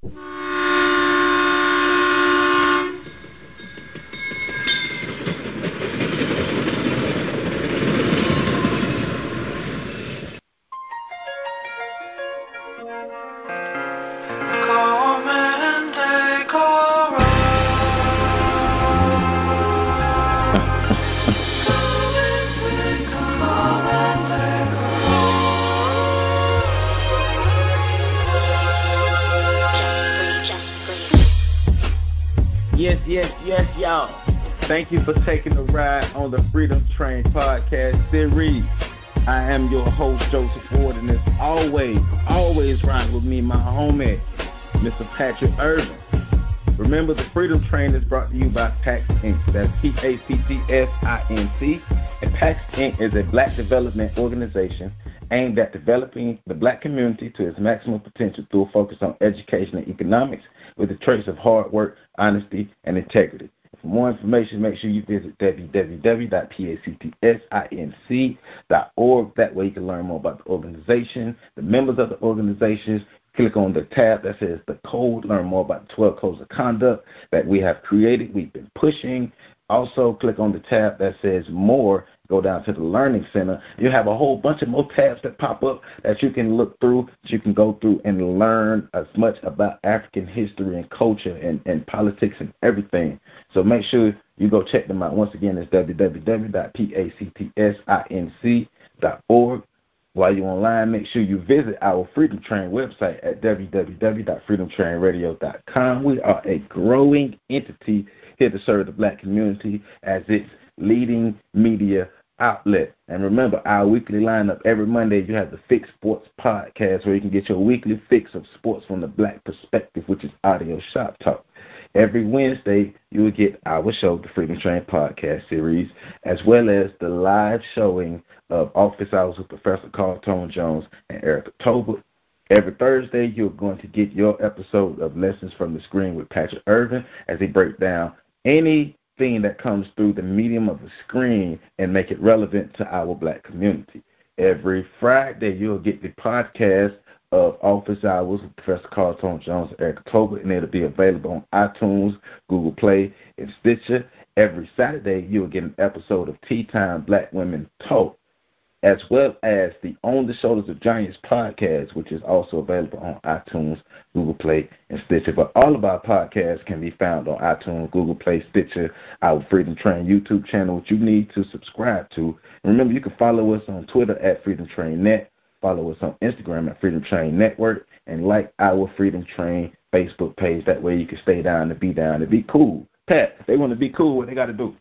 Yes, y'all. Thank you for taking the ride on the Freedom Train podcast series. I am your host, Joseph Ward, and as always riding with me, my homie, Mr. Patrick Irvin. Remember, the Freedom Train is brought to you by PAX Inc. That's PACTSINC. And PAX Inc. is a black development organization aimed at developing the black community to its maximum potential through a focus on education and economics with the traits of hard work, honesty, and integrity. For more information, make sure you visit www.pactsinc.org. That way you can learn more about the organization, the members of the organizations. Click on the tab that says the code, learn more about the 12 codes of conduct that we have created, we've been pushing. Also, click on the tab that says more, go down to the Learning Center. You have a whole bunch of more tabs that pop up that you can look through, that you can go through and learn as much about African history and culture and politics and everything. So make sure you go check them out. Once again, it's www.pactsinc.org. While you're online, make sure you visit our Freedom Train website at www.freedomtrainradio.com. We are a growing entity here to serve the black community as its leading media outlet. And remember, our weekly lineup, every Monday you have the Fix Sports Podcast, where you can get your weekly fix of sports from the black perspective, which is audio shop talk. Every Wednesday, you will get our show, the Freedom Train Podcast Series, as well as the live showing of Office Hours with Professor Carl Tone Jones and Erica Tobert. Every Thursday, you're going to get your episode of Lessons from the Screen with Patrick Irvin as he breaks down anything that comes through the medium of the screen and make it relevant to our black community. Every Friday, you'll get the podcast of Office Hours with Professor Carl Tone Jones and Erica Tobert, and it'll be available on iTunes, Google Play, and Stitcher. Every Saturday, you'll get an episode of Tea Time Black Women Talk, as well as the On the Shoulders of Giants podcast, which is also available on iTunes, Google Play, and Stitcher. But all of our podcasts can be found on iTunes, Google Play, Stitcher, our Freedom Train YouTube channel, which you need to subscribe to. And remember, you can follow us on Twitter at Freedom Train Net, follow us on Instagram at Freedom Train Network, and like our Freedom Train Facebook page. That way you can stay down and be cool. Pat, if they want to be cool, what they got to do?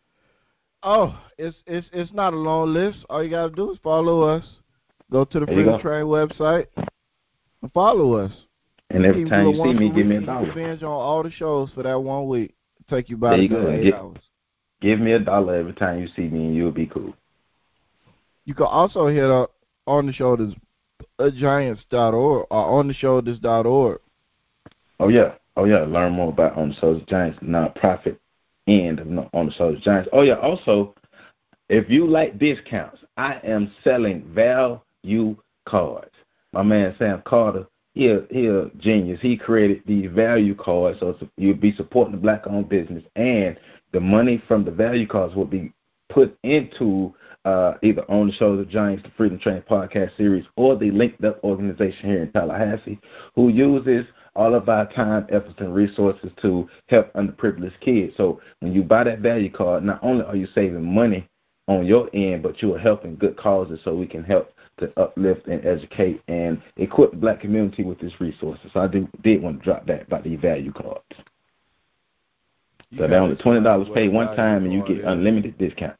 Oh, it's not a long list. All you got to do is follow us. Go to the Freedom Train website and follow us. And every time you see me, give me $1. Binge on all the shows for that 1 week. Take you about 8 hours. Give me $1 every time you see me, and you'll be cool. You can also hit up On the Shoulders Giants.org or ontheshoulders.org. Oh yeah. Learn more about On the Shoulders Giants, nonprofit end of On the Shoulders Giants. Oh yeah. Also, if you like discounts, I am selling value cards. My man Sam Carter, he a genius. He created the value cards, so you'll be supporting the black-owned business, and the money from the value cards will be put into either On the Shoulders Giants, the Freedom Train podcast series, or the Linked Up organization here in Tallahassee, who uses all of our time, efforts, and resources to help underprivileged kids. So when you buy that value card, not only are you saving money on your end, but you are helping good causes, so we can help to uplift and educate and equip the black community with these resources. So I did want to drop that about the value cards. So they're only $20 paid one time, and you get unlimited discounts.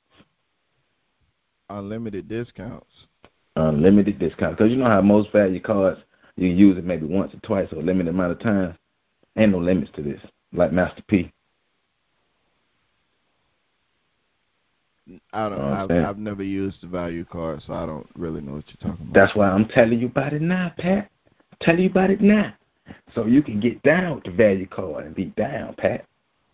Unlimited discounts. Unlimited discounts. Because you know how most value cards, you use it maybe once or twice or a limited amount of time. Ain't no limits to this, like Master P. I don't know. I've never used the value card, so I don't really know what you're talking about. That's why I'm telling you about it now, Pat. I'm telling you about it now. So you can get down with the value card and be down, Pat.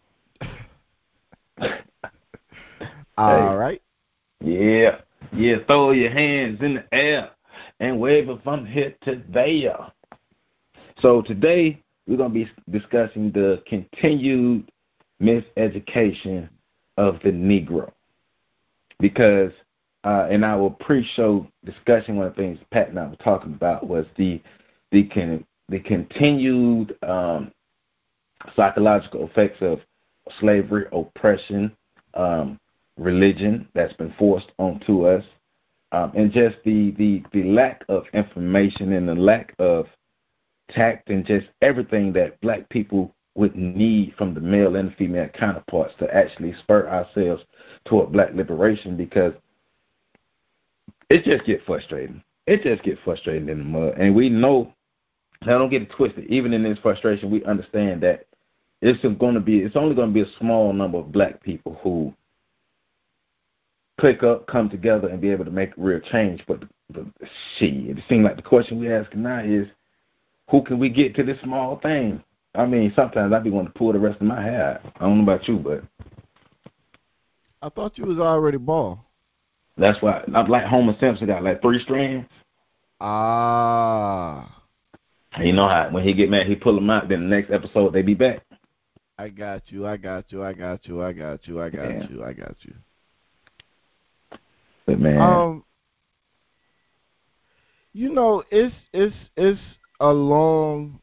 All right. Yeah, throw your hands in the air and wave it from here to there. So today we're going to be discussing the continued miseducation of the Negro. Because in our pre-show discussion, one of the things Pat and I were talking about was the continued psychological effects of slavery, oppression, religion that's been forced onto us, and just the lack of information and the lack of tact and just everything that black people would need from the male and the female counterparts to actually spur ourselves toward black liberation, because it just gets frustrating. It just gets frustrating in the mud. And we know, now don't get it twisted, even in this frustration, we understand that it's only going to be a small number of black people who click up, come together, and be able to make real change. But it seems like the question we're asking now is, who can we get to this small thing? I mean, sometimes I be wanting to pull the rest of my hair out. I don't know about you, but I thought you was already bald. That's why I'm like Homer Simpson, got like 3 strands. Ah. You know how when he get mad, he pull them out. Then the next episode they be back. I got you. But man, you know, it's a long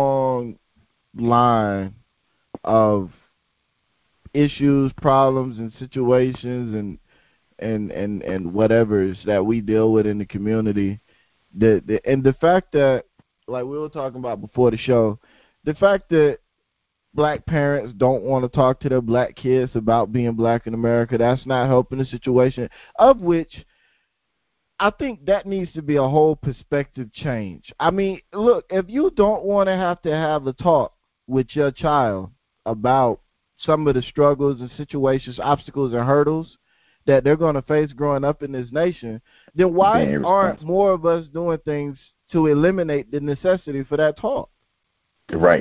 line of issues, problems, and situations, and whatever that we deal with in the community. And the fact that, like we were talking about before the show, the fact that black parents don't want to talk to their black kids about being black in America, that's not helping the situation, of which I think that needs to be a whole perspective change. I mean, look, if you don't want to have a talk with your child about some of the struggles and situations, obstacles, and hurdles that they're going to face growing up in this nation, then why aren't more of us doing things to eliminate the necessity for that talk? Right.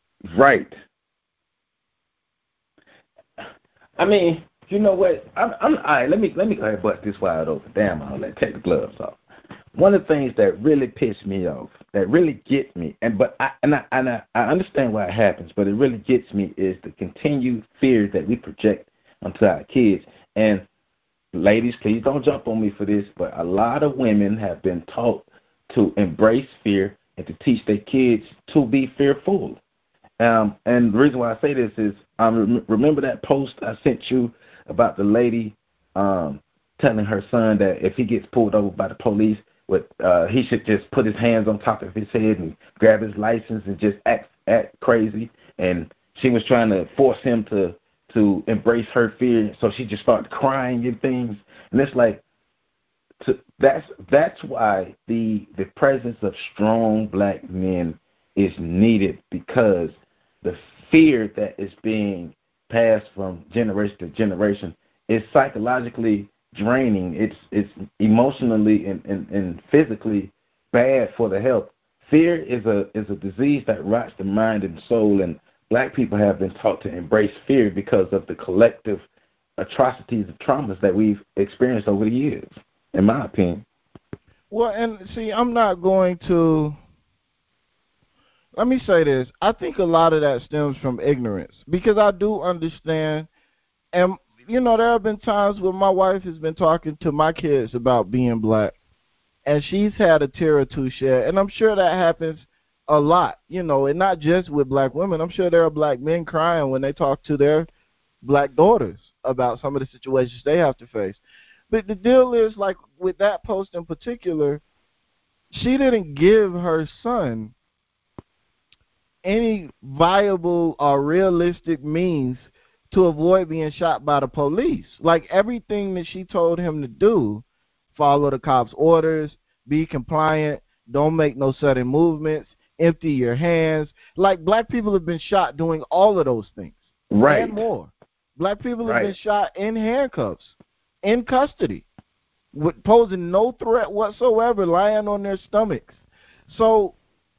I mean, you know what? I'm all right. Let me go ahead and bust this wide open. Damn, I'll take the gloves off. One of the things that really pissed me off, that really gets me, I understand why it happens, but it really gets me is the continued fear that we project onto our kids. And ladies, please don't jump on me for this, but a lot of women have been taught to embrace fear and to teach their kids to be fearful. And the reason why I say this is, remember that post I sent you about the lady telling her son that if he gets pulled over by the police, he should just put his hands on top of his head and grab his license and just act crazy. And she was trying to force him to embrace her fear, so she just started crying and things. And it's like, that's why the presence of strong black men is needed, because the fear that is being passed from generation to generation is psychologically draining. It's emotionally and physically bad for the health. Fear is a disease that rots the mind and soul, and black people have been taught to embrace fear because of the collective atrocities and traumas that we've experienced over the years, in my opinion. Well, and see, I'm not going to... Let me say this. I think a lot of that stems from ignorance, because I do understand, and, you know, there have been times where my wife has been talking to my kids about being black, and she's had a tear or two shed, and I'm sure that happens a lot, you know, and not just with black women. I'm sure there are black men crying when they talk to their black daughters about some of the situations they have to face. But the deal is, like, with that post in particular, she didn't give her son any viable or realistic means to avoid being shot by the police. Like, everything that she told him to do, follow the cops' orders, be compliant, don't make no sudden movements, empty your hands. Like, black people have been shot doing all of those things. Right. And more. Black people have been shot in handcuffs, in custody, with posing no threat whatsoever, lying on their stomachs. So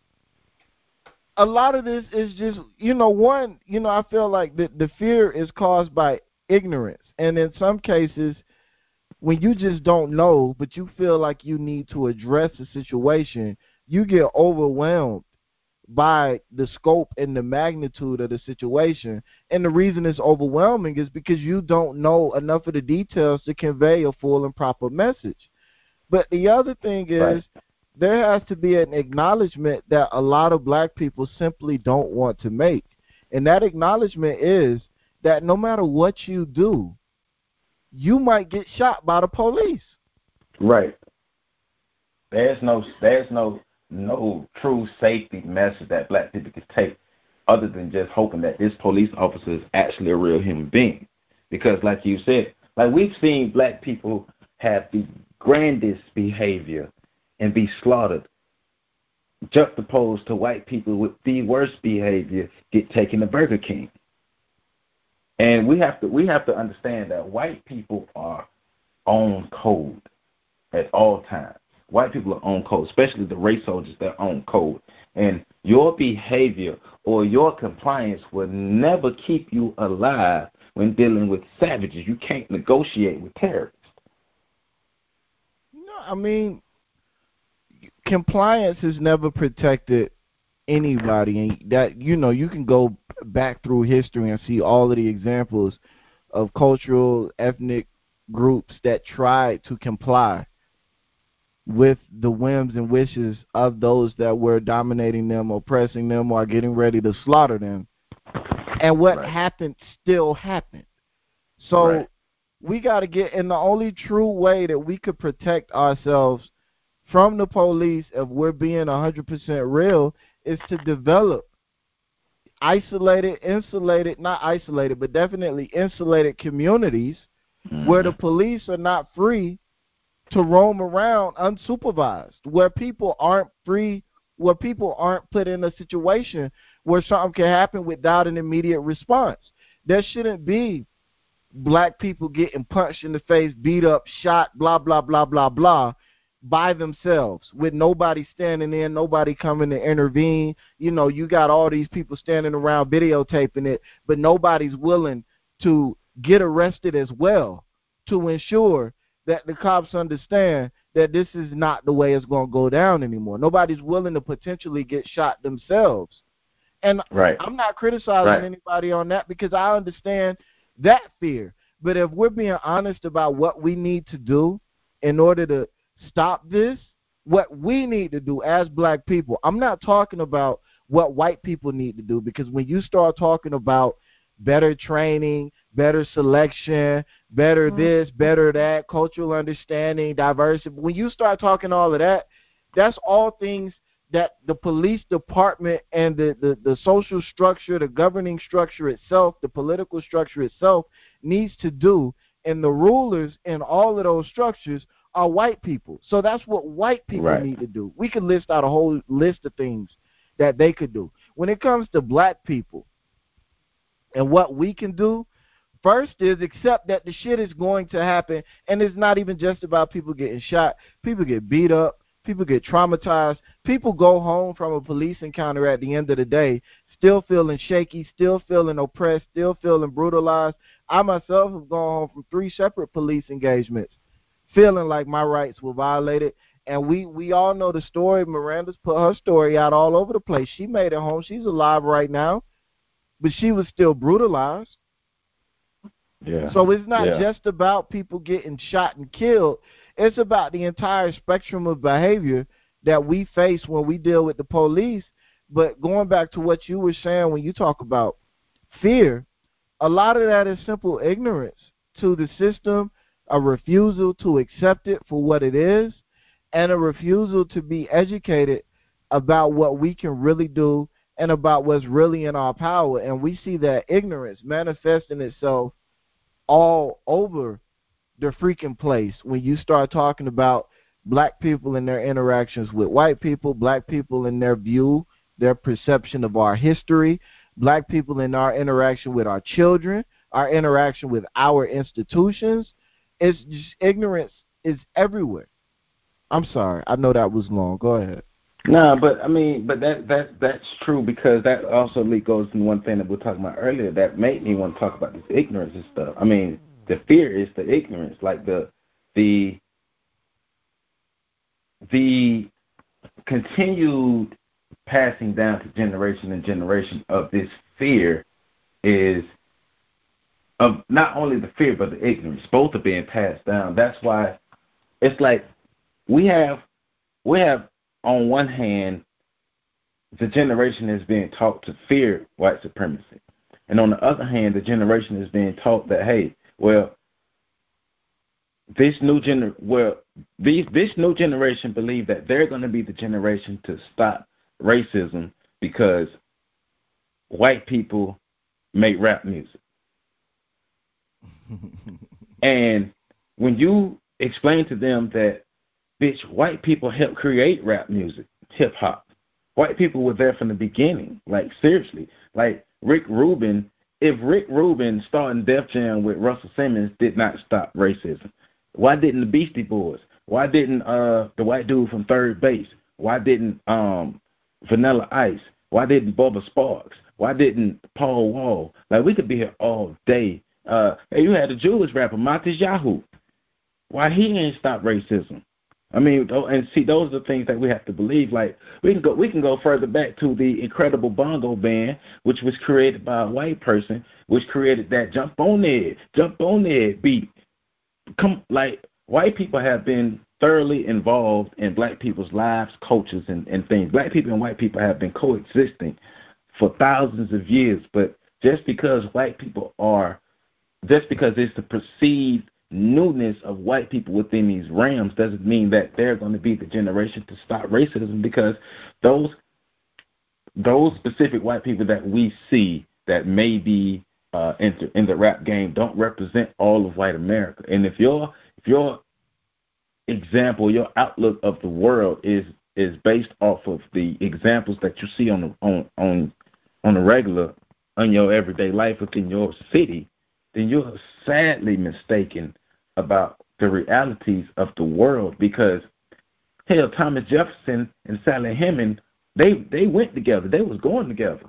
a lot of this is just, I feel like the fear is caused by ignorance. And in some cases, when you just don't know, but you feel like you need to address the situation, you get overwhelmed by the scope and the magnitude of the situation. And the reason it's overwhelming is because you don't know enough of the details to convey a full and proper message. But the other thing is, there has to be an acknowledgement that a lot of black people simply don't want to make. And that acknowledgement is that no matter what you do, you might get shot by the police. Right. There's no true safety message that black people can take other than just hoping that this police officer is actually a real human being. Because like you said, like we've seen black people have the grandest behavior and be slaughtered, juxtaposed to white people with the worst behavior get taken to Burger King. And we have to understand that white people are on code at all times. White people are on code, especially the race soldiers, they're on code. And your behavior or your compliance will never keep you alive when dealing with savages. You can't negotiate with terrorists. No, I mean, compliance has never protected anybody. And that, you can go back through history and see all of the examples of cultural, ethnic groups that tried to comply with the whims and wishes of those that were dominating them, oppressing them, or getting ready to slaughter them. And what happened still happened. So we got to get, and the only true way that we could protect ourselves from the police, if we're being 100% real, is to develop not isolated, but definitely insulated communities where the police are not free to roam around unsupervised, where people aren't free, where people aren't put in a situation where something can happen without an immediate response. There shouldn't be black people getting punched in the face, beat up, shot, blah, blah, blah, blah, blah, by themselves, with nobody standing in, nobody coming to intervene. You got all these people standing around videotaping it, but nobody's willing to get arrested as well to ensure that the cops understand that this is not the way it's going to go down anymore. Nobody's willing to potentially get shot themselves. And I'm not criticizing anybody on that, because I understand that fear. But if we're being honest about what we need to do in order to stop this, what we need to do as black people, I'm not talking about what white people need to do, because when you start talking about better training, better selection, better this, better that, cultural understanding, diversity, when you start talking all of that, that's all things that the police department and the social structure, the governing structure itself, the political structure itself needs to do. And the rulers in all of those structures are white people. So that's what white people need to do. We could list out a whole list of things that they could do. When it comes to black people and what we can do, first is accept that the shit is going to happen. And it's not even just about people getting shot. People get beat up. People get traumatized. People go home from a police encounter at the end of the day still feeling shaky, still feeling oppressed, still feeling brutalized. I myself have gone home from 3 separate police engagements feeling like my rights were violated. And we all know the story. Miranda's put her story out all over the place. She made it home. She's alive right now, but she was still brutalized. So it's not just about people getting shot and killed. It's about the entire spectrum of behavior that we face when we deal with the police. But going back to what you were saying when you talk about fear, a lot of that is simple ignorance to the system, a refusal to accept it for what it is, and a refusal to be educated about what we can really do and about what's really in our power. And we see that ignorance manifesting itself all over the freaking place when you start talking about black people and their interactions with white people, black people and their view, their perception of our history, black people in our interaction with our children, our interaction with our institutions. It's just, ignorance is everywhere. I'm sorry. I know that was long. Go ahead. No, but I mean, but that's true, because that also goes to one thing that we were talking about earlier that made me want to talk about this ignorance and stuff. I mean, the fear is the ignorance, like the continued passing down to generation and generation of this fear is of not only the fear but the ignorance. Both are being passed down. That's why it's like we have on one hand the generation is being taught to fear white supremacy, and on the other hand the generation is being taught that, hey, well, this new generation believe that they're going to be the generation to stop racism because white people make rap music. And when you explain to them that, bitch, white people helped create rap music, hip hop. White people were there from the beginning. Like, seriously. Like, Rick Rubin, if Rick Rubin starting Def Jam with Russell Simmons did not stop racism, why didn't the Beastie Boys? Why didn't the white dude from Third Base? Why didn't Vanilla Ice? Why didn't Bubba Sparks? Why didn't Paul Wall? Like, we could be here all day. Hey, you had a Jewish rapper, Matis Yahoo. Why he ain't stopped racism? I mean, and see, those are the things that we have to believe. Like, we can go further back to the Incredible Bongo Band, which was created by a white person, which created that jump on there beat. Like, white people have been thoroughly involved in black people's lives, cultures, and things. Black people and white people have been coexisting for thousands of years, but just because it's the perceived newness of white people within these realms doesn't mean that they're going to be the generation to stop racism, because those specific white people that we see that may be in the rap game don't represent all of white America. And if your example, your outlook of the world is based off of the examples that you see on the regular, on your everyday life within your city, then you're sadly mistaken about the realities of the world. Because, hell, Thomas Jefferson and Sally Hemings, they went together. They was going together.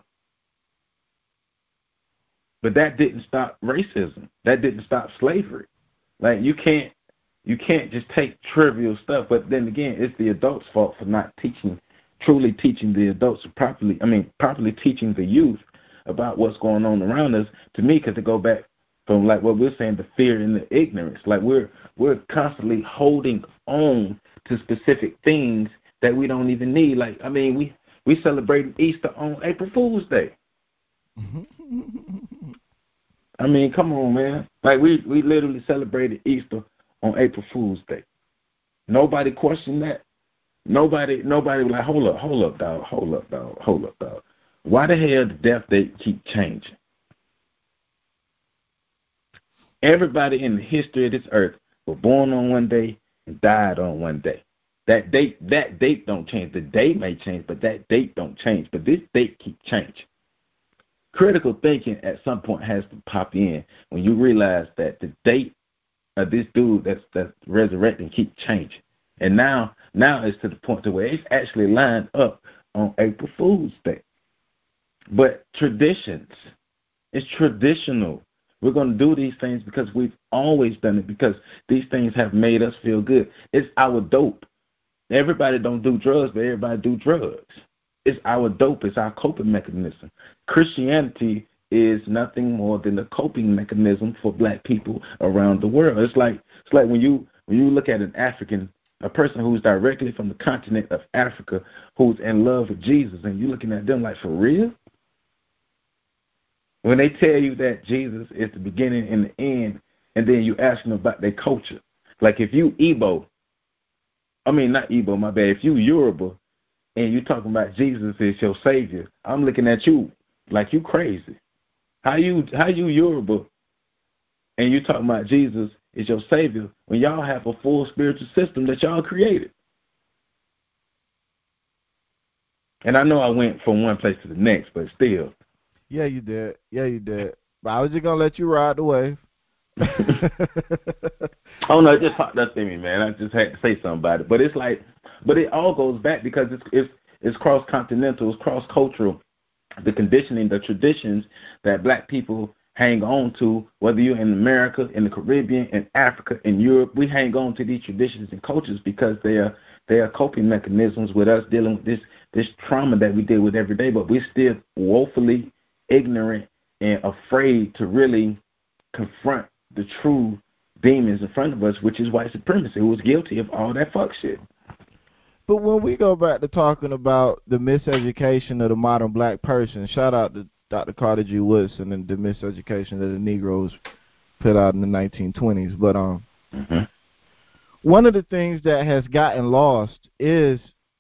But that didn't stop racism. That didn't stop slavery. Like, you can't just take trivial stuff. But then again, it's the adults' fault for not truly teaching the adults properly teaching the youth about what's going on around us. To me, because to go back from, like, what we're saying, the fear and the ignorance. Like, we're constantly holding on to specific things that we don't even need. Like, I mean, we celebrated Easter on April Fool's Day. I mean, come on, man. Like, we literally celebrated Easter on April Fool's Day. Nobody questioned that. Nobody was like, hold up, dog. Why the hell the death date keep changing? Everybody in the history of this earth was born on one day and died on one day. That date don't change. The day may change, but that date don't change. But this date keep changing. Critical thinking at some point has to pop in when you realize that the date of this dude that's resurrecting keep changing. And now it's to the point to where it's actually lined up on April Fool's Day. But traditions, it's traditional. We're going to do these things because we've always done it, because these things have made us feel good. It's our dope. Everybody don't do drugs, but everybody do drugs. It's our dope. It's our coping mechanism. Christianity is nothing more than a coping mechanism for black people around the world. It's like when you look at a person who's directly from the continent of Africa who's in love with Jesus, and you're looking at them like, for real? When they tell you that Jesus is the beginning and the end, and then you ask them about their culture. Like, if you if you Yoruba and you talking about Jesus is your savior, I'm looking at you like you crazy. How you Yoruba and you talking about Jesus is your savior when y'all have a full spiritual system that y'all created? And I know I went from one place to the next, but still. Yeah, you did. But I was just going to let you ride the wave. Oh, no, it just popped up in me, man. I just had to say something about it. But it's like, but it all goes back because it's cross-continental, it's cross-cultural. The conditioning, the traditions that black people hang on to, whether you're in America, in the Caribbean, in Africa, in Europe, we hang on to these traditions and cultures because they are coping mechanisms with us dealing with this trauma that we deal with every day, but we're still woefully ignorant and afraid to really confront the true demons in front of us, which is white supremacy, who was guilty of all that fuck shit. But when we go back to talking about the miseducation of the modern black person, shout out to Dr. Carter G. Woodson and the miseducation that the Negroes put out in the 1920s. But one of the things that has gotten lost is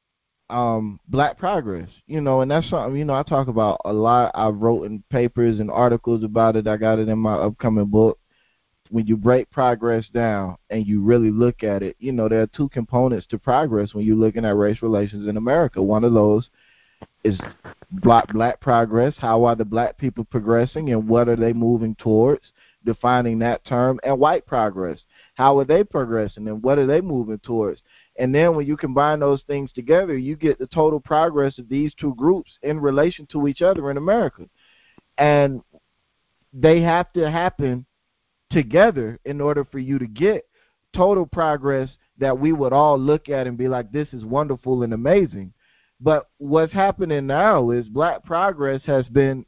black progress, and that's something, I talk about a lot. I've wrote in papers and articles about it. I got it in my upcoming book. When you break progress down and you really look at it, there are two components to progress when you're looking at race relations in America. One of those is black progress. How are the black people progressing and what are they moving towards? Defining that term. And white progress. How are they progressing and what are they moving towards? And then when you combine those things together, you get the total progress of these two groups in relation to each other in America. And they have to happen together in order for you to get total progress that we would all look at and be like, this is wonderful and amazing. But what's happening now is black progress has been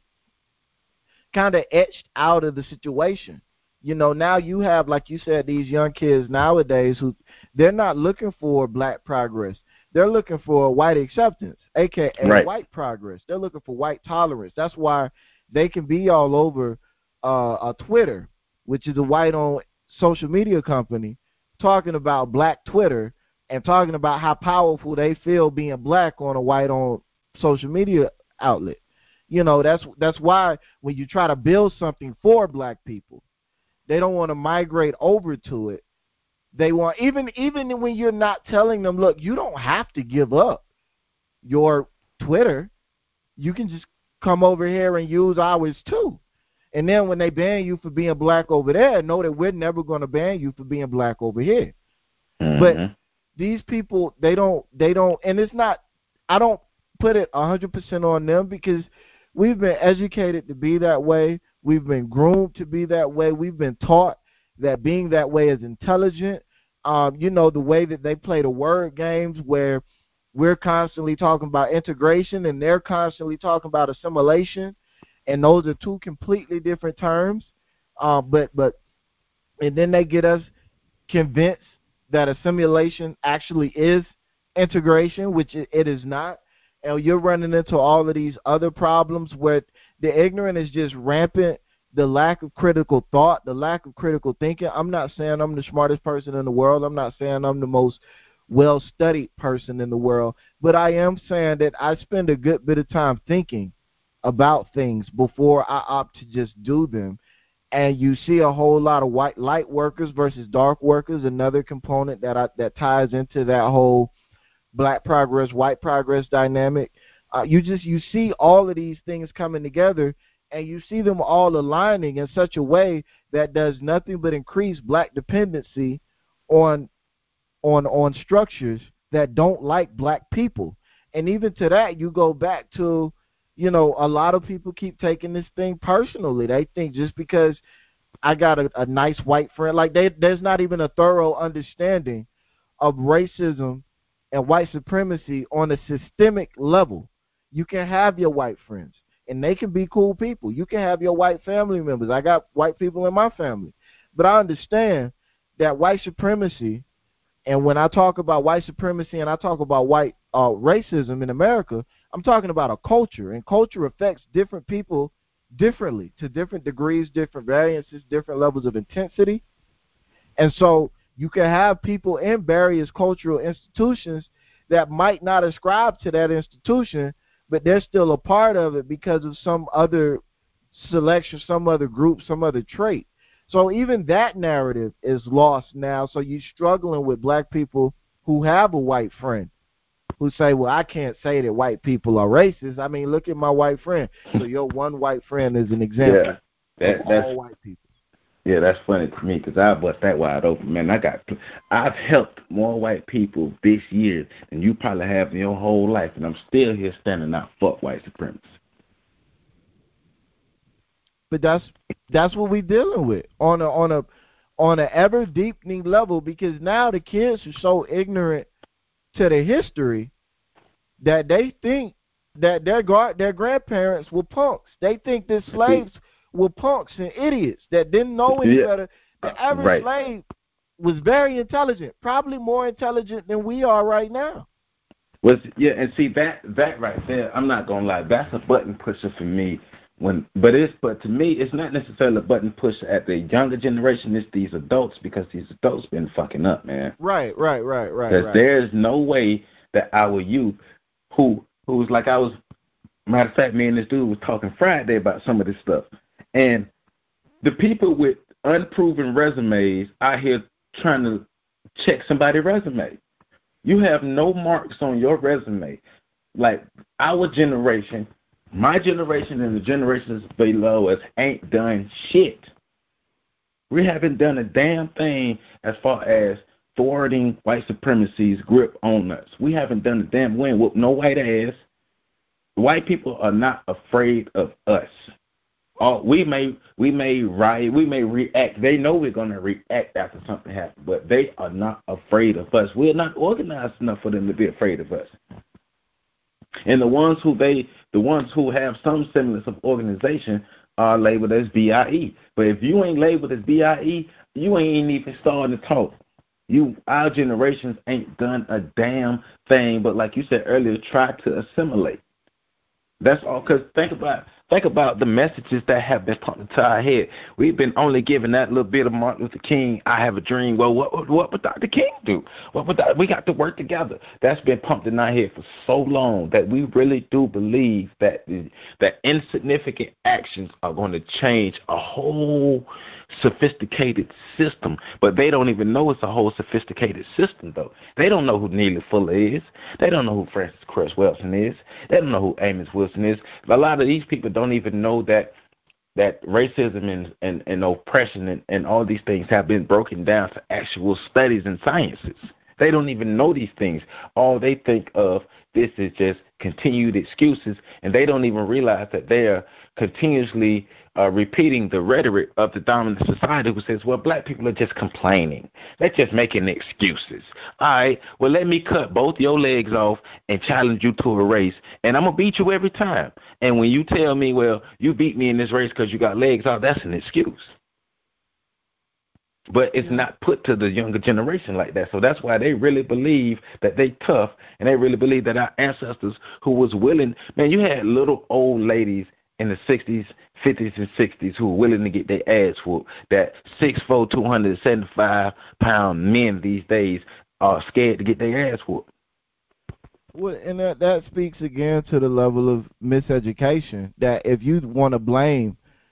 kind of etched out of the situation. Now you have, like you said, these young kids nowadays who they're not looking for black progress. They're looking for white acceptance, a.k.a. white progress. They're looking for white tolerance. That's why they can be all over Twitter, which is a white-owned social media company, talking about black Twitter and talking about how powerful they feel being black on a white-owned social media outlet. That's why when you try to build something for black people, they don't want to migrate over to it. They want, even when you're not telling them, look, you don't have to give up your Twitter. You can just come over here and use ours too. And then when they ban you for being black over there, know that we're never going to ban you for being black over here. But these people, they don't, and it's not, I don't put it 100% on them because we've been educated to be that way. We've been groomed to be that way. We've been taught that being that way is intelligent. The way that they play the word games where we're constantly talking about integration and they're constantly talking about assimilation. And those are two completely different terms. And then they get us convinced that assimilation actually is integration, which it is not. And you're running into all of these other problems where the ignorance is just rampant, the lack of critical thought, the lack of critical thinking. I'm not saying I'm the smartest person in the world. I'm not saying I'm the most well-studied person in the world. But I am saying that I spend a good bit of time thinking about things before I opt to just do them. And you see a whole lot of white light workers versus dark workers, another component that ties into that whole black progress, white progress dynamic. You see all of these things coming together, and you see them all aligning in such a way that does nothing but increase black dependency on structures that don't like black people. And even to that, you go back to, a lot of people keep taking this thing personally. They think just because I got a nice white friend, like there's not even a thorough understanding of racism and white supremacy on a systemic level. You can have your white friends, and they can be cool people. You can have your white family members. I got white people in my family. But I understand that white supremacy, and when I talk about white supremacy and I talk about white racism in America, I'm talking about a culture, and culture affects different people differently, to different degrees, different variances, different levels of intensity. And so you can have people in various cultural institutions that might not ascribe to that institution, but they're still a part of it because of some other selection, some other group, some other trait. So even that narrative is lost now. So you're struggling with black people who have a white friend who say, well, I can't say that white people are racist. I mean, look at my white friend. So your one white friend is an example of all white people. Yeah, that's funny to me because I bust that wide open, man. I've helped more white people this year than you probably have in your whole life, and I'm still here standing out. Fuck white supremacy. But that's what we're dealing with on a ever deepening level, because now the kids are so ignorant to the history that they think that their grandparents were punks. They think that slaves were punks and idiots that didn't know any better. The average slave was very intelligent, probably more intelligent than we are right now. And see that right there, I'm not gonna lie, that's a button pusher for me. But to me, it's not necessarily a button pusher at the younger generation. It's these adults, because these adults been fucking up, man. Right. Because there's no way that our youth, who's like I was, matter of fact, me and this dude was talking Friday about some of this stuff, and the people with unproven resumes out here trying to check somebody's resume. You have no marks on your resume. Like our generation, my generation and the generations below us ain't done shit. We haven't done a damn thing as far as thwarting white supremacy's grip on us. We haven't done a damn win with no white ass. White people are not afraid of us. We may riot, we may react. They know we're gonna react after something happens, but they are not afraid of us. We're not organized enough for them to be afraid of us. And the ones who have some semblance of organization are labeled as BIE. But if you ain't labeled as BIE, you ain't even starting to talk. Our generations ain't done a damn thing, but like you said earlier, try to assimilate. That's all. Because think about the messages that have been pumped into our head. We've been only given that little bit of Martin Luther King, I have a dream. Well, what would Dr. King do? We got to work together. That's been pumped in our head for so long that we really do believe that insignificant actions are going to change a whole sophisticated system. But they don't even know it's a whole sophisticated system, though. They don't know who Neely Fuller is. They don't know who Francis Cress Welsing is. They don't know who Amos Wilson is. A lot of these people don't even know that racism and oppression and all these things have been broken down to actual studies and sciences. They don't even know these things. All they think of, this is just continued excuses, and they don't even realize that they are continuously repeating the rhetoric of the dominant society who says, well, black people are just complaining. They're just making excuses. All right, well, let me cut both your legs off and challenge you to a race, and I'm going to beat you every time. And when you tell me, well, you beat me in this race because you got legs off, that's an excuse. But it's not put to the younger generation like that. So that's why they really believe that they tough, and they really believe that our ancestors who was willing, man, you had little old ladies in the 60s, 50s, and 60s who were willing to get their ass whooped. That 6'4", 275-pound men these days are scared to get their ass whooped. Well, and that speaks again to the level of miseducation, that if you want to blame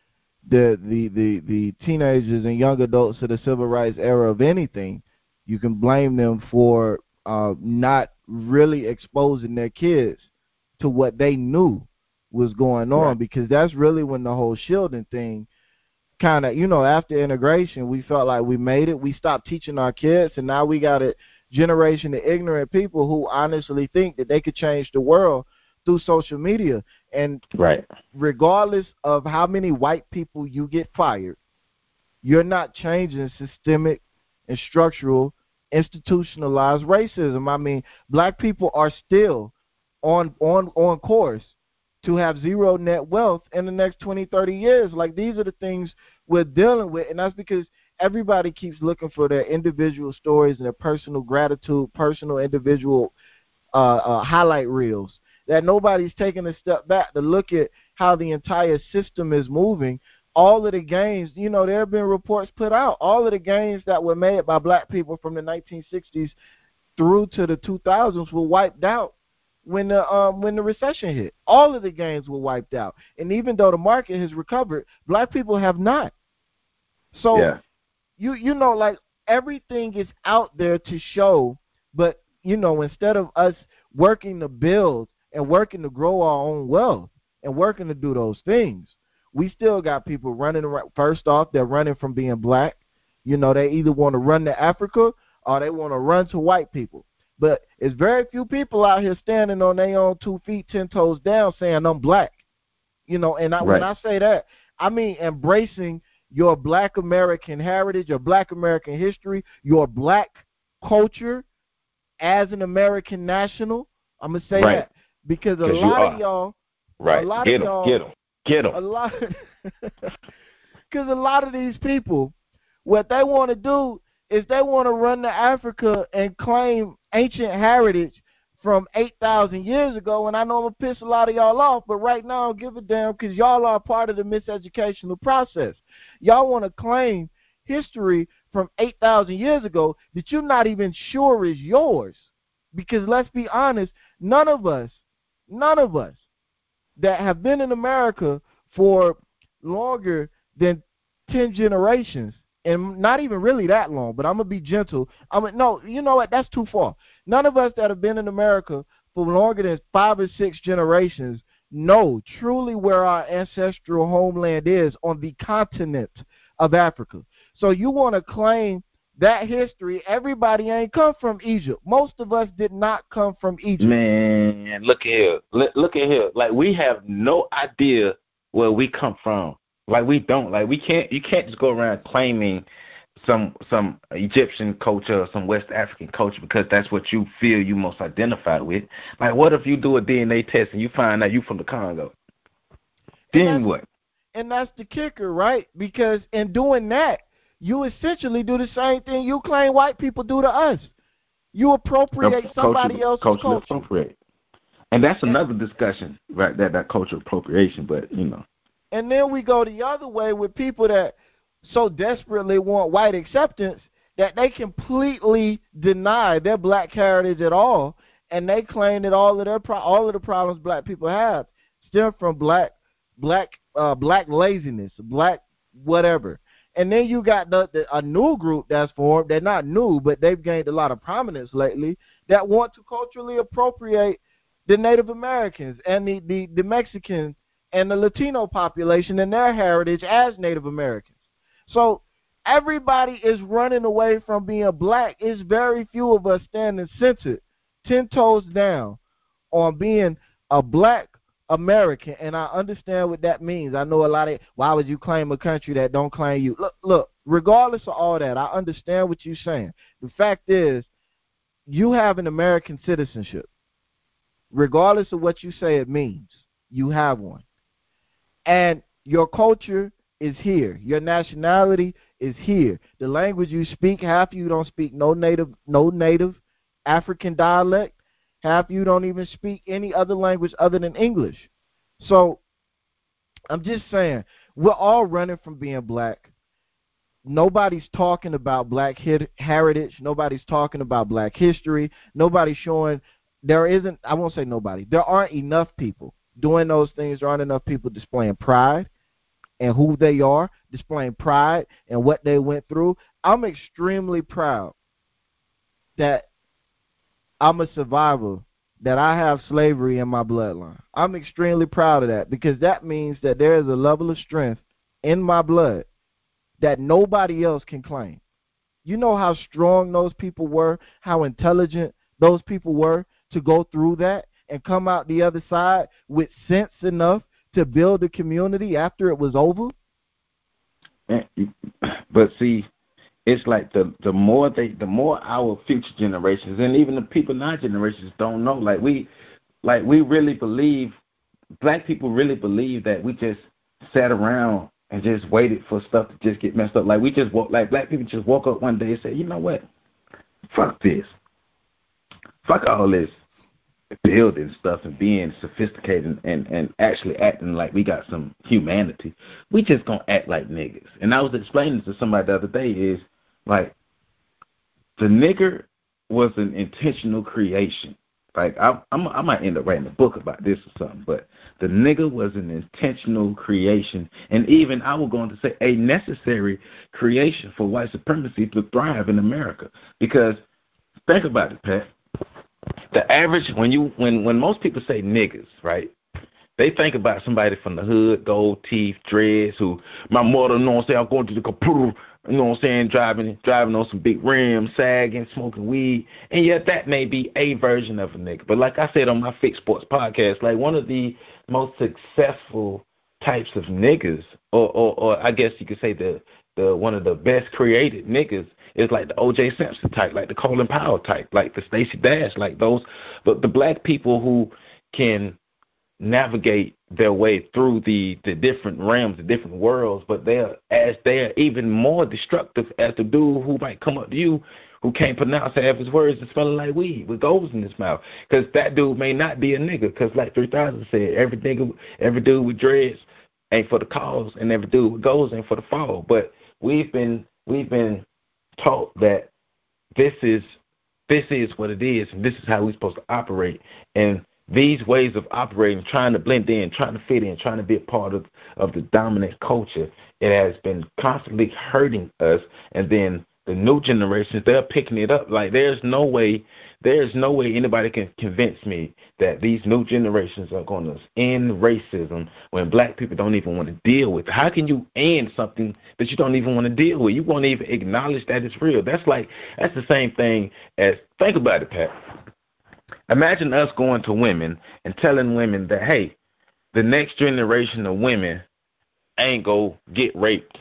the teenagers and young adults of the civil rights era of anything, you can blame them for not really exposing their kids to what they knew was going on, right. Because that's really when the whole shielding thing kind of, after integration, we felt like we made it. We stopped teaching our kids, and now we got a generation of ignorant people who honestly think that they could change the world through social media. And right. Regardless of how many white people you get fired, you're not changing systemic and structural institutionalized racism. I mean, black people are still on course to have zero net wealth in the next 20, 30 years. Like, these are the things we're dealing with, and that's because everybody keeps looking for their individual stories and their personal gratitude, personal individual highlight reels, that nobody's taking a step back to look at how the entire system is moving. All of the gains, there have been reports put out, all of the gains that were made by black people from the 1960s through to the 2000s were wiped out when the recession hit. All of the gains were wiped out. And even though the market has recovered, black people have not. So, yeah. Like, everything is out there to show, but, instead of us working to build and working to grow our own wealth and working to do those things, we still got people running around. First off, they're running from being black. They either want to run to Africa or they want to run to white people. But it's very few people out here standing on their own 2 feet, 10 toes down saying, I'm black. And right. When I say that, I mean embracing your black American heritage, your black American history, your black culture as an American national. I'm going to say right. that. because a lot of y'all, right. Get them. a lot, because a lot of these people, what they want to do is they want to run to Africa and claim ancient heritage from 8,000 years ago. And I know I'm going to piss a lot of y'all off, but right now I don't give a damn because y'all are part of the miseducational process. Y'all want to claim history from 8,000 years ago that you're not even sure is yours. Because let's be honest, none of us that have been in America for longer than 10 generations, and not even really that long, but I'm going to be gentle. No, you know what? That's too far. None of us that have been in America for longer than 5 or 6 generations know truly where our ancestral homeland is on the continent of Africa. So you want to claim that history. Everybody ain't come from Egypt. Most of us did not come from Egypt. Man, look at here. Look at here. Like, we have no idea where we come from. Like, we don't. Like, you can't just go around claiming some Egyptian culture or some West African culture because that's what you feel you most identified with. Like, what if you do a DNA test and you find out you from the Congo? Then what? And that's the kicker, right? Because in doing that, you essentially do the same thing you claim white people do to us. You appropriate somebody else's culture. Appropriate. And that's another discussion, right? That cultural appropriation, but you know. And then we go the other way with people that so desperately want white acceptance that they completely deny their black heritage at all, and they claim that all of the problems black people have stem from black laziness, black whatever. And then you got a new group that's formed. They're not new, but they've gained a lot of prominence lately that want to culturally appropriate the Native Americans and the Mexicans and the Latino population and their heritage as Native Americans. So everybody is running away from being black. It's very few of us standing centered, 10 toes down on being a black American, and I understand what that means. I know a lot of, why would you claim a country that don't claim you? Look, regardless of all that, I understand what you're saying. The fact is, you have an American citizenship. Regardless of what you say it means, you have one. And your culture is here. Your nationality is here. The language you speak, half of you don't speak no native African dialect. Half you don't even speak any other language other than English. So I'm just saying, we're all running from being black. Nobody's talking about black heritage. Nobody's talking about black history. Nobody's showing, I won't say nobody. There aren't enough people doing those things. There aren't enough people displaying pride in who they are, displaying pride in what they went through. I'm extremely proud that I'm a survivor, that I have slavery in my bloodline. I'm extremely proud of that because that means that there is a level of strength in my blood that nobody else can claim. You know how strong those people were, how intelligent those people were to go through that and come out the other side with sense enough to build a community after it was over? But see, it's like the more our future generations and even the people in our generations don't know. Like we really believe, black people really believe that we just sat around and just waited for stuff to just get messed up. Like black people just woke up one day and said, you know what? Fuck this. Fuck all this building stuff and being sophisticated and actually acting like we got some humanity. We just gonna act like niggas. And I was explaining to somebody the other day is, like, the nigger was an intentional creation. Like, I might end up writing a book about this or something, but the nigger was an intentional creation, and even I was going to say a necessary creation for white supremacy to thrive in America. Because think about it, Pat. The average, when most people say niggas, right, they think about somebody from the hood, gold teeth, dreads, who my mother, you know what I'm saying, I'm going to the computer, you know what I'm saying, driving on some big rims, sagging, smoking weed. And yet that may be a version of a nigga. But like I said on my Fix Sports podcast, like one of the most successful types of niggas, or I guess you could say the one of the best created niggas is like the O.J. Simpson type, like the Colin Powell type, like the Stacey Dash, like those. But the black people who can navigate their way through the different realms, the different worlds, but they're even more destructive as the dude who might come up to you who can't pronounce half his words and smelling like weed with goals in his mouth. Because that dude may not be a nigga. Because like 3000 said, every dude with dreads ain't for the cause, and every dude with goals ain't for the fall. But we've been taught that this is what it is, and this is how we're supposed to operate. And these ways of operating, trying to blend in, trying to fit in, trying to be a part of the dominant culture, it has been constantly hurting us. And then the new generations, they're picking it up. Like there's no way anybody can convince me that these new generations are going to end racism when black people don't even want to deal with it. How can you end something that you don't even want to deal with? You won't even acknowledge that it's real. That's the same thing as, think about it, Pat. Imagine us going to women and telling women that, hey, the next generation of women ain't going to get raped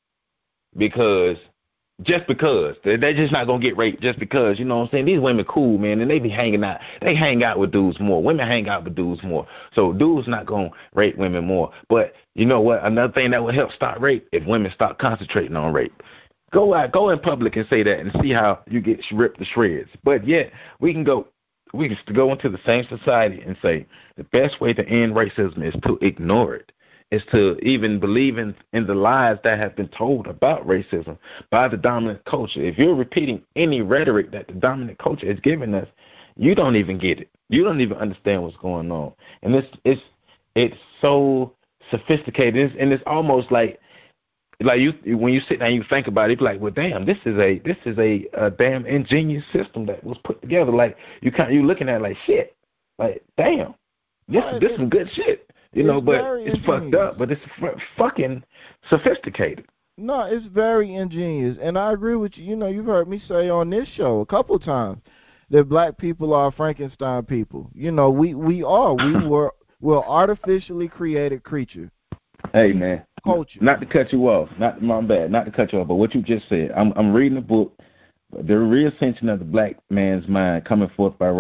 just because. They're just not going to get raped just because, you know what I'm saying? These women cool, man, and they be hanging out. They hang out with dudes more. Women hang out with dudes more. So dudes not going to rape women more. But you know what? Another thing that would help stop rape, if women stop concentrating on rape. Go in public and say that and see how you get ripped to shreds. But yet, we can go into the same society and say the best way to end racism is to ignore it, is to even believe in the lies that have been told about racism by the dominant culture. If you're repeating any rhetoric that the dominant culture has given us, you don't even get it. You don't even understand what's going on. And it's so sophisticated, and it's almost like you, when you sit down and you think about it, you're like, well, damn, this is a damn ingenious system that was put together. Like you looking at it like shit, like damn, this is some good shit, you know. But it's fucked up, but it's fucking sophisticated. No, it's very ingenious, and I agree with you. You know, you've heard me say on this show a couple times that black people are Frankenstein people. You know, we're artificially created creatures. Hey man, culture. Not to cut you off, not to cut you off, but what you just said. I'm reading a book, The Reascension of the Black Man's Mind, coming forth by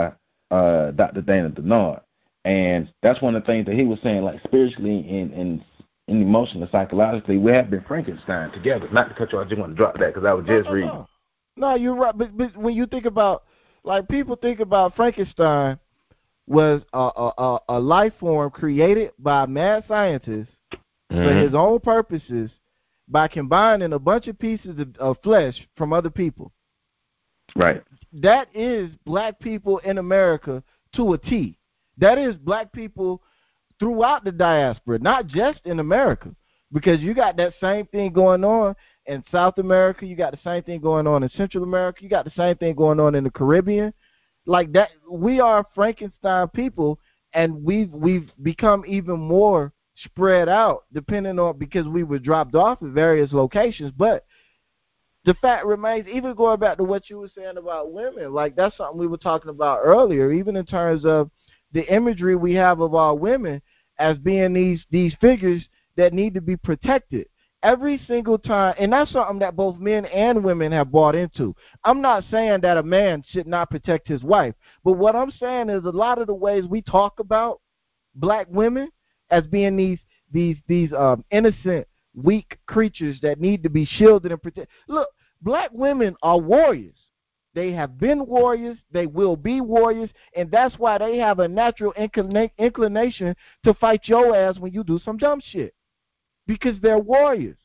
Dr. Dana Denard, and that's one of the things that he was saying, like spiritually and emotionally, psychologically, we have been Frankenstein together. Not to cut you off, I just want to drop that because I was just reading. No, you're right, but when you think about, like, people think about Frankenstein was a life form created by mad scientists for his own purposes by combining a bunch of pieces of flesh from other people. Right. That is black people in America to a T. That is black people throughout the diaspora, not just in America, because you got that same thing going on in South America. You got the same thing going on in Central America. You got the same thing going on in the Caribbean. Like that, we are Frankenstein people, and we've become even more spread out depending on, because we were dropped off at various locations. But the fact remains, even going back to what you were saying about women, like that's something we were talking about earlier, even in terms of the imagery we have of our women as being these figures that need to be protected every single time. And that's something that both men and women have bought into. I'm not saying that a man should not protect his wife, but what I'm saying is a lot of the ways we talk about black women as being these innocent, weak creatures that need to be shielded and protected. Look, black women are warriors. They have been warriors. They will be warriors, and that's why they have a natural inclination to fight your ass when you do some dumb shit, because they're warriors.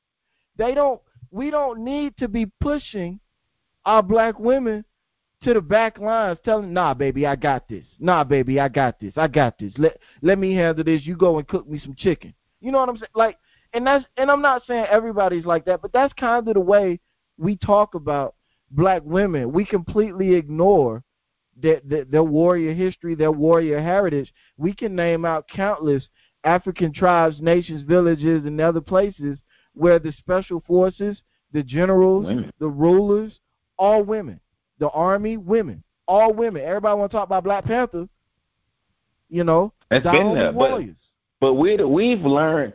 We don't need to be pushing our black women to the back lines, telling, nah, baby, I got this. Nah, baby, I got this. I got this. Let me handle this. You go and cook me some chicken. You know what I'm saying? Like, and I'm not saying everybody's like that, but that's kind of the way we talk about black women. We completely ignore their warrior history, their warrior heritage. We can name out countless African tribes, nations, villages, and other places where the special forces, the generals, the rulers, all women. The army, women, all women. Everybody want to talk about Black Panther, you know. It's been there, but we've learned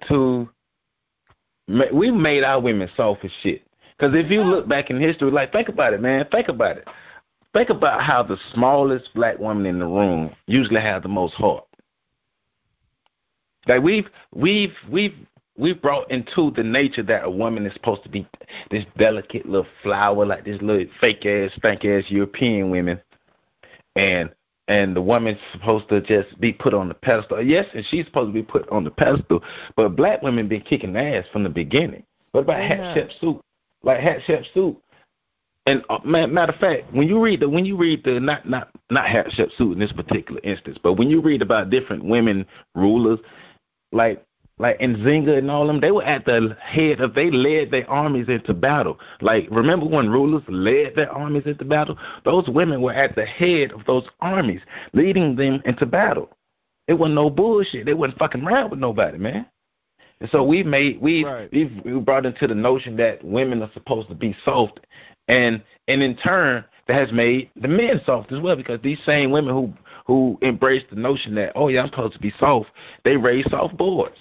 we've made our women soft as shit. Because if you look back in history, like, think about it, man. Think about it. Think about how the smallest black woman in the room usually has the most heart. Like we've brought into the nature that a woman is supposed to be this delicate little flower, like this little fake ass, stank ass European women, and the woman's supposed to just be put on the pedestal. Yes, and she's supposed to be put on the pedestal, but black women been kicking ass from the beginning. What about Hatshepsut? Like Hatshepsut. And matter of fact, when you read the not Hatshepsut in this particular instance, but when you read about different women rulers, like Nzinga and all them, they were at the head of, they led their armies into battle. Like, remember when rulers led their armies into battle? Those women were at the head of those armies, leading them into battle. It wasn't no bullshit. They wasn't fucking around with nobody, man. And so we've brought into the notion that women are supposed to be soft, and in turn that has made the men soft as well, because these same women who embrace the notion that, oh yeah, I'm supposed to be soft, they raise soft boards.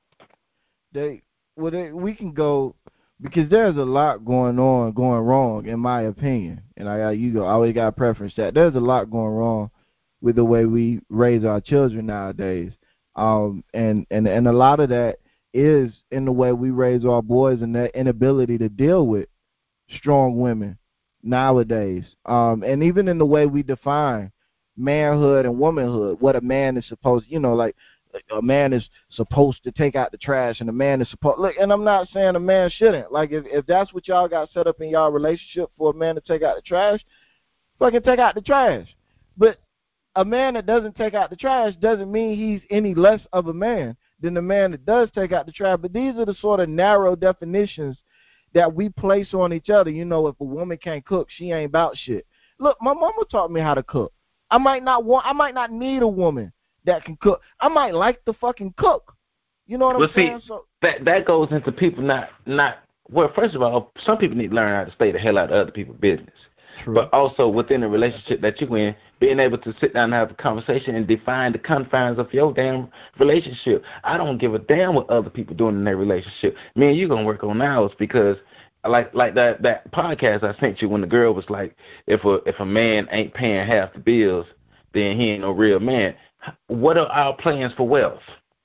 We can go, because there's a lot going wrong, in my opinion, and I always got to preference that there's a lot going wrong with the way we raise our children nowadays, and a lot of that is in the way we raise our boys and their inability to deal with strong women nowadays, and even in the way we define manhood and womanhood, what a man is supposed, like a man is supposed to take out the trash, and a man is supposed, look, and I'm not saying a man shouldn't. Like, if that's what y'all got set up in y'all relationship, for a man to take out the trash, fucking take out the trash. But a man that doesn't take out the trash doesn't mean he's any less of a man than the man that does take out the trash. But these are the sort of narrow definitions that we place on each other. If a woman can't cook, she ain't about shit. Look, my mama taught me how to cook. I might not need a woman that can cook. I might like to fucking cook. You know what I'm saying? So that goes into people not. Well, first of all, some people need to learn how to stay the hell out of other people's business. True. But also within the relationship that you're in, being able to sit down and have a conversation and define the confines of your damn relationship. I don't give a damn what other people doing in their relationship. Me and you gonna work on ours, because like that podcast I sent you when the girl was like, if a man ain't paying half the bills, then he ain't no real man. What are our plans for wealth?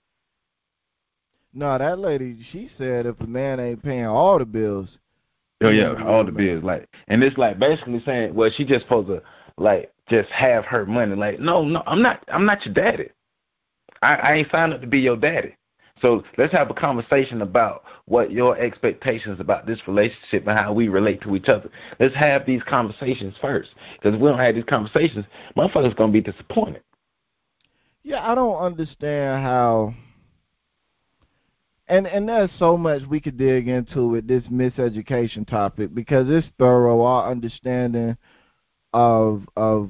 No, that lady, she said if a man ain't paying all the bills. Oh yeah, all the bills, like, and it's like basically saying, well, she just supposed to like just have her money. Like, no, I'm not your daddy. I ain't signed up to be your daddy. So let's have a conversation about what your expectations about this relationship and how we relate to each other. Let's have these conversations first, because if we don't have these conversations, motherfuckers gonna be disappointed. Yeah, I don't understand how. And there's so much we could dig into with this miseducation topic, because it's thorough. Our understanding of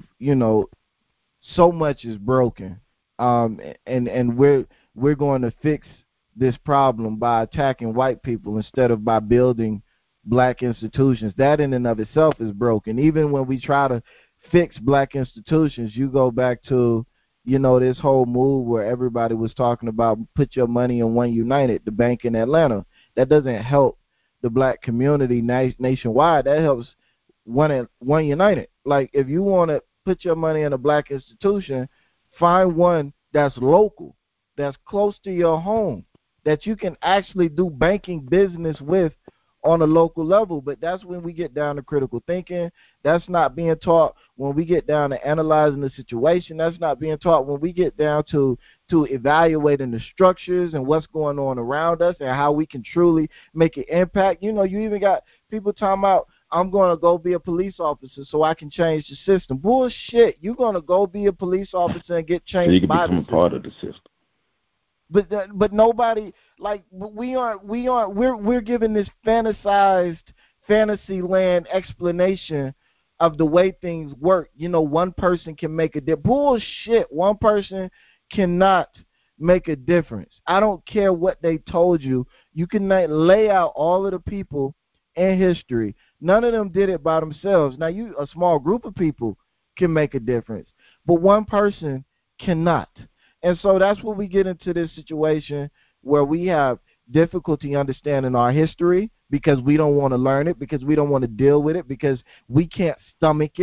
so much is broken, and we're going to fix this problem by attacking white people instead of by building black institutions. That in and of itself is broken. Even when we try to fix black institutions, you go back to this whole move where everybody was talking about put your money in One United, the bank in Atlanta. That doesn't help the black community nationwide. That helps One United. Like, if you want to put your money in a black institution, find one that's local, that's close to your home, that you can actually do banking business with on a local level. But that's when we get down to critical thinking. That's not being taught when we get down to analyzing the situation. That's not being taught when we get down to evaluating the structures and what's going on around us and how we can truly make an impact. You even got people talking about, I'm going to go be a police officer so I can change the system. Bullshit. You're going to go be a police officer and get changed. So you can become a part of the system. But nobody, like, we're given this fantasized fantasy land explanation of the way things work. One person can make a difference. Bullshit. One person cannot make a difference. I don't care what they told you. You can lay out all of the people in history. None of them did it by themselves. Now, a small group of people can make a difference, but one person cannot. And so that's when we get into this situation where we have difficulty understanding our history, because we don't want to learn it, because we don't want to deal with it, because we can't stomach it.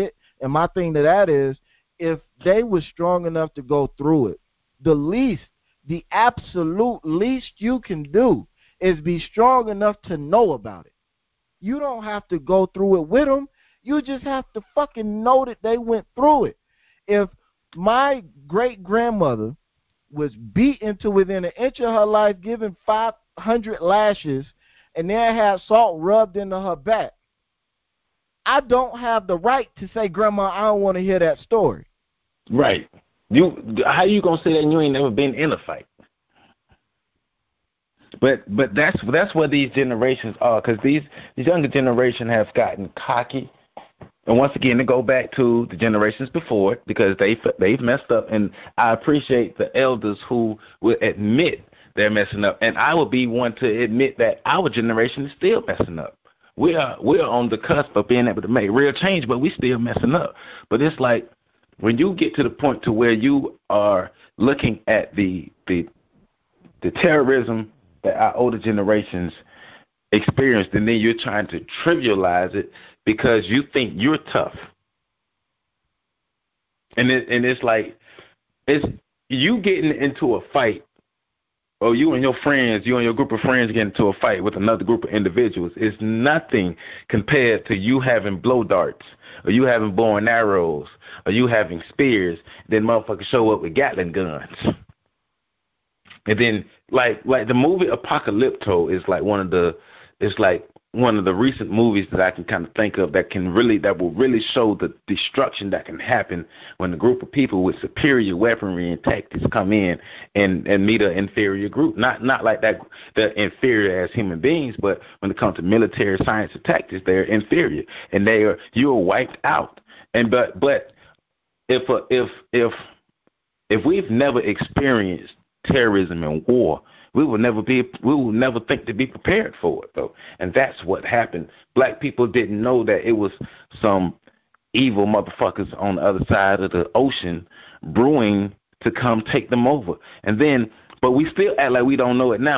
And my thing to that is, if they were strong enough to go through it, the absolute least you can do is be strong enough to know about it. You don't have to go through it with them. You just have to fucking know that they went through it. If my great-grandmother was beaten to within an inch of her life, given 500 lashes, and then had salt rubbed into her back, I don't have the right to say, Grandma, I don't want to hear that story. Right. How you gonna say that and you ain't never been in a fight? But that's where these generations are, because these younger generation have gotten cocky. And once again, to go back to the generations before, because they've messed up, and I appreciate the elders who will admit they're messing up, and I will be one to admit that our generation is still messing up. We're on the cusp of being able to make real change, but we still messing up. But it's like when you get to the point to where you are looking at the terrorism that our older generations experienced, and then you're trying to trivialize it because you think you're tough. And it's like, it's you getting into a fight, or you and your group of friends getting into a fight with another group of individuals is nothing compared to you having blow darts, or you having bow and arrows, or you having spears. Then motherfuckers show up with Gatling guns. And then, like the movie Apocalypto is one of the recent movies that I can kind of think of that will really show the destruction that can happen when a group of people with superior weaponry and tactics come in and meet an inferior group. Not like that they're inferior as human beings, but when it comes to military science and tactics, they're inferior, and you're wiped out. And but if we've never experienced terrorism and war, we will never think to be prepared for it, though. And that's what happened. Black people didn't know that it was some evil motherfuckers on the other side of the ocean brewing to come take them over. But we still act like we don't know it now.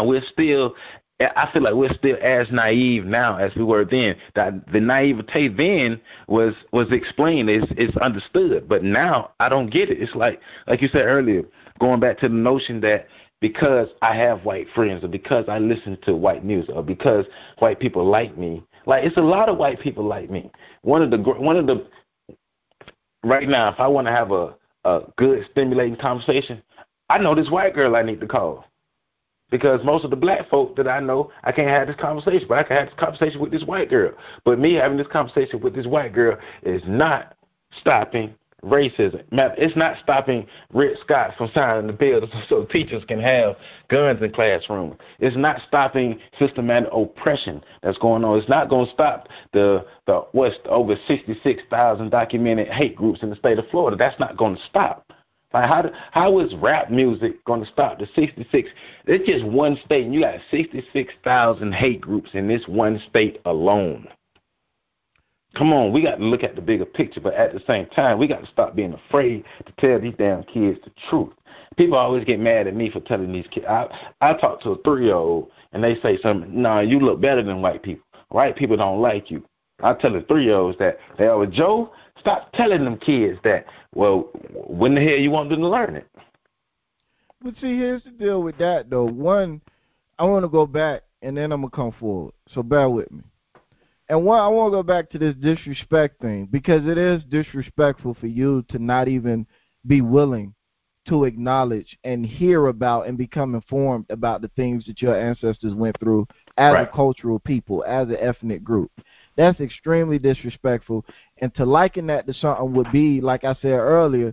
I feel like we're still as naive now as we were then. The naivete then was explained, it's understood. But now I don't get it. It's like you said earlier, going back to the notion that because I have white friends, or because I listen to white music, or because white people like me, like it's a lot of white people like me. One of the right now, if I want to have a good stimulating conversation, I know this white girl I need to call. Because most of the black folk that I know, I can't have this conversation, but I can have this conversation with this white girl. But me having this conversation with this white girl is not stopping racism. It's not stopping Rick Scott from signing the bill so teachers can have guns in classrooms. It's not stopping systematic oppression that's going on. It's not going to stop the over 66,000 documented hate groups in the state of Florida. That's not going to stop. Like how is rap music going to stop the 66? It's just one state, and you got 66,000 hate groups in this one state alone. Come on, we got to look at the bigger picture, but at the same time, we got to stop being afraid to tell these damn kids the truth. People always get mad at me for telling these kids. I talk to a 3-year-old, and they say something, nah, you look better than white people. White people don't like you. I tell the 3-year-olds that they always, Joe, stop telling them kids that. Well, when the hell you want them to learn it? But see, here's the deal with that, though. One, I want to go back, and then I'm going to come forward. So bear with me. And one, I want to go back to this disrespect thing, because it is disrespectful for you to not even be willing to acknowledge and hear about and become informed about the things that your ancestors went through as a cultural people, as an ethnic group. That's extremely disrespectful. And to liken that to something would be, like I said earlier,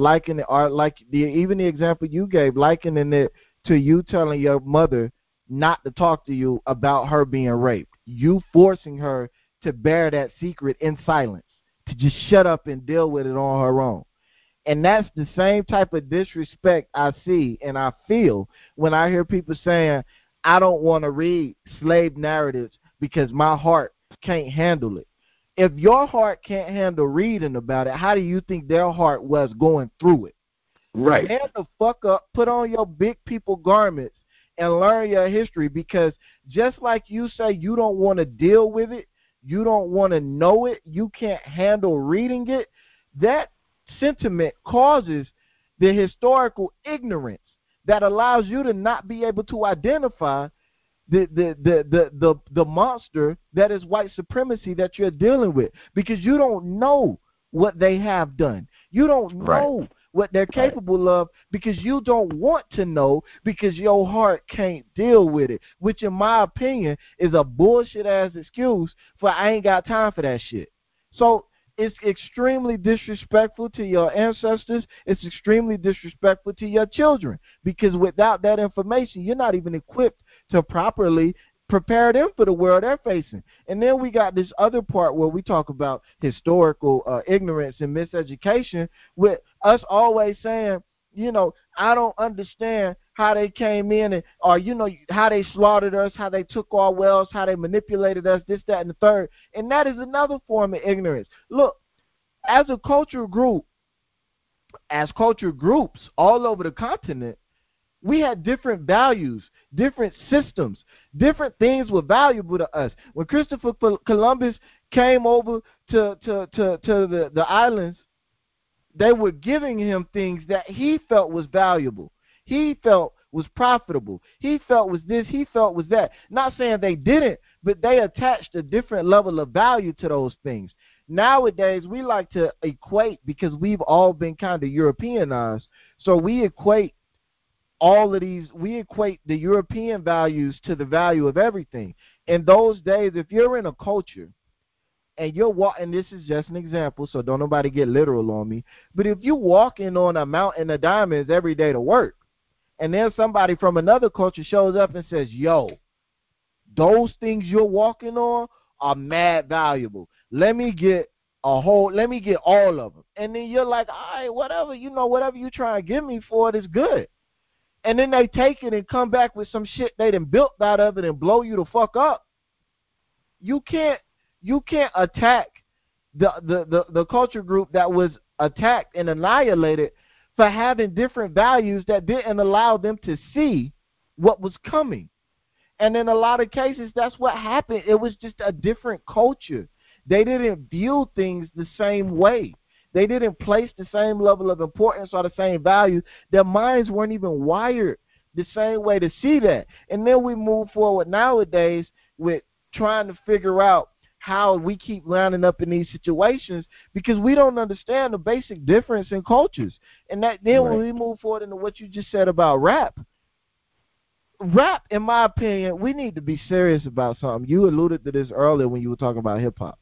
even the example you gave, likening it to you telling your mother not to talk to you about her being raped. You forcing her to bear that secret in silence, to just shut up and deal with it on her own. And that's the same type of disrespect I see and I feel when I hear people saying, I don't want to read slave narratives because my heart can't handle it. If your heart can't handle reading about it, how do you think their heart was going through it? Right. Man the fuck up, put on your big people garments and learn your history, because just like you say you don't want to deal with it, you don't want to know it, you can't handle reading it, that sentiment causes the historical ignorance that allows you to not be able to identify the monster that is white supremacy that you're dealing with, because you don't know what they have done. You don't know what they're capable of, because you don't want to know, because your heart can't deal with it, which in my opinion is a bullshit ass excuse for I ain't got time for that shit. So it's extremely disrespectful to your ancestors. It's extremely disrespectful to your children, because without that information, you're not even equipped to properly prepare them for the world they're facing. And then we got this other part where we talk about historical ignorance and miseducation, with us always saying, you know, I don't understand how they came in, and, or, you know, how they slaughtered us, how they took our wells, how they manipulated us, this, that, and the third. And that is another form of ignorance. Look, as a cultural group, as cultural groups all over the continent, we had different values, different systems, different things were valuable to us. When Christopher Columbus came over to the islands, they were giving him things that he felt was valuable. He felt was profitable. He felt was this. He felt was that. Not saying they didn't, but they attached a different level of value to those things. Nowadays, we like to equate, because we've all been kind of Europeanized, so we equate all of these, we equate the European values to the value of everything. In those days, if you're in a culture and you're walking, this is just an example, so don't nobody get literal on me, but if you're walking on a mountain of diamonds every day to work, and then somebody from another culture shows up and says, yo, those things you're walking on are mad valuable. Let me get all of them. And then you're like, all right, whatever, you know, whatever you try and give me for it is good. And then they take it and come back with some shit they done built out of it and blow you the fuck up. You can't attack the culture group that was attacked and annihilated for having different values that didn't allow them to see what was coming. And in a lot of cases, that's what happened. It was just a different culture. They didn't view things the same way. They didn't place the same level of importance or the same value. Their minds weren't even wired the same way to see that. And then we move forward nowadays with trying to figure out how we keep lining up in these situations, because we don't understand the basic difference in cultures. And that then when we move forward into what you just said about rap, in my opinion, we need to be serious about something. You alluded to this earlier when you were talking about hip-hop.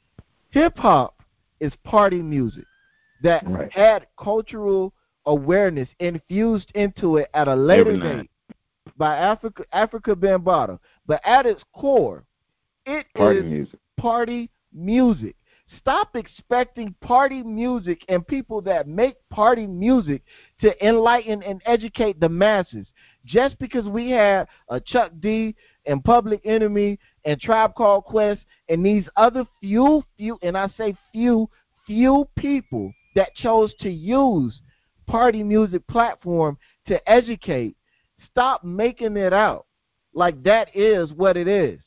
Hip-hop is party music that had cultural awareness infused into it at a later date by Africa Bambaataa. But at its core, it is party music. Stop expecting party music and people that make party music to enlighten and educate the masses. Just because we had a Chuck D and Public Enemy and Tribe Called Quest and these other few, and I say few people that chose to use party music platform to educate, stop making it out like that is what it is.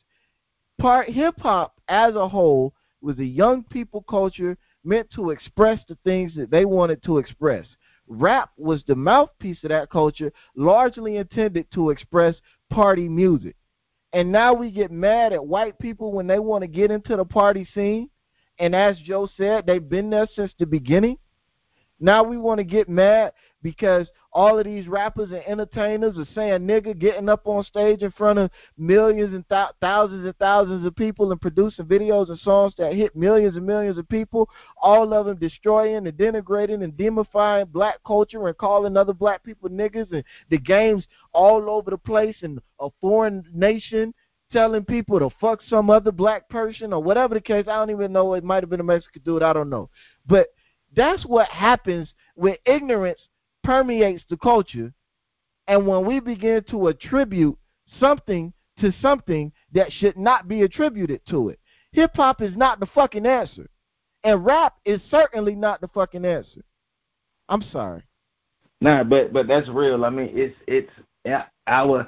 Hip-hop as a whole was a young people culture meant to express the things that they wanted to express. Rap was the mouthpiece of that culture, largely intended to express party music. And now we get mad at white people when they want to get into the party scene. And as Joe said, they've been there since the beginning. Now we want to get mad because all of these rappers and entertainers are saying nigga, getting up on stage in front of millions and thousands and thousands of people and producing videos and songs that hit millions and millions of people, all of them destroying and denigrating and demifying black culture and calling other black people niggas, and the games all over the place in a foreign nation telling people to fuck some other black person or whatever the case. I don't even know. It might have been a Mexican dude. I don't know. But that's what happens when ignorance permeates the culture, and when we begin to attribute something to something that should not be attributed to it. Hip-hop is not the fucking answer, and rap is certainly not the fucking answer. I'm sorry. Nah, but that's real. I mean, it's our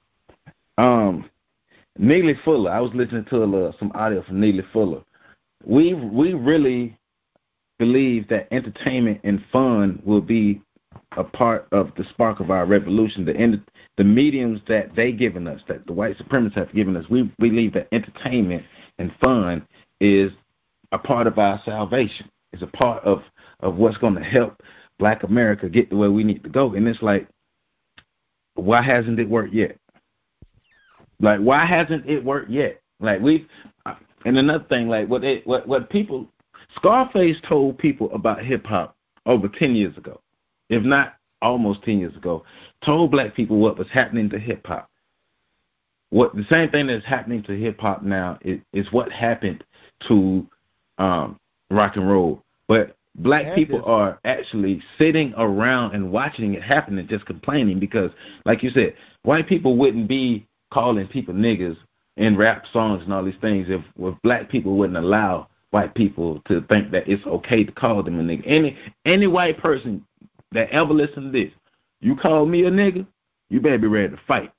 Neely Fuller. I was listening to some audio from Neely Fuller. We really believe that entertainment and fun will be a part of the spark of our revolution. The mediums that they given us, that the white supremacists have given us, we believe that entertainment and fun is a part of our salvation. It's a part of what's going to help Black America get to where we need to go. And it's like, why hasn't it worked yet? Like, why hasn't it worked yet? Like, and another thing, like what people, Scarface told people about hip hop over 10 years ago, if not almost 10 years ago, told Black people what was happening to hip hop. What the same thing that's happening to hip hop now is what happened to rock and roll. But Black people are actually sitting around and watching it happen and just complaining because, like you said, white people wouldn't be calling people niggas in rap songs and all these things if Black people wouldn't allow white people to think that it's okay to call them a nigga. Any white person that ever listened to this, you call me a nigga, you better be ready to fight.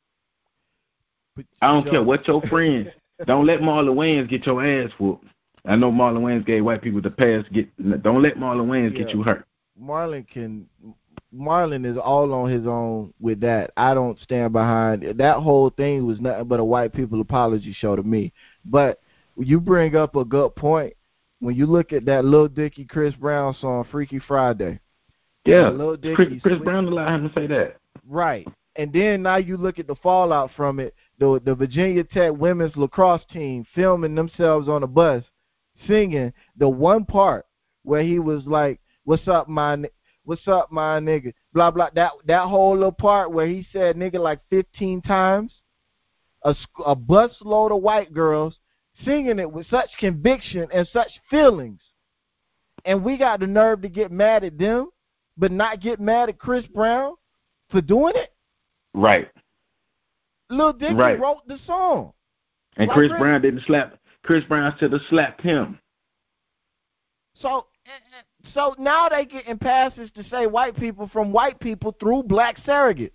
I don't care what your friends. Don't let Marlon Wayans get your ass whooped. I know Marlon Wayans gave white people the pass. Don't let Marlon Wayans get you hurt. Marlon is all on his own with that. I don't stand behind it. That whole thing was nothing but a white people apology show to me. But you bring up a good point when you look at that Lil Dicky Chris Brown song Freaky Friday. Yeah, Chris Brown allowed him to say that. Right. And then now you look at the fallout from it. The Virginia Tech women's lacrosse team filming themselves on a bus singing the one part where he was like, what's up, my nigga, blah, blah. That whole little part where he said nigga like 15 times, a bus load of white girls singing it with such conviction and such feelings. And we got the nerve to get mad at them, but not get mad at Chris Brown for doing it? Right. Lil Dicky wrote the song. And like Chris Brown didn't slap. Chris Brown should have slapped him. So now they getting passes to say white people from white people through Black surrogates.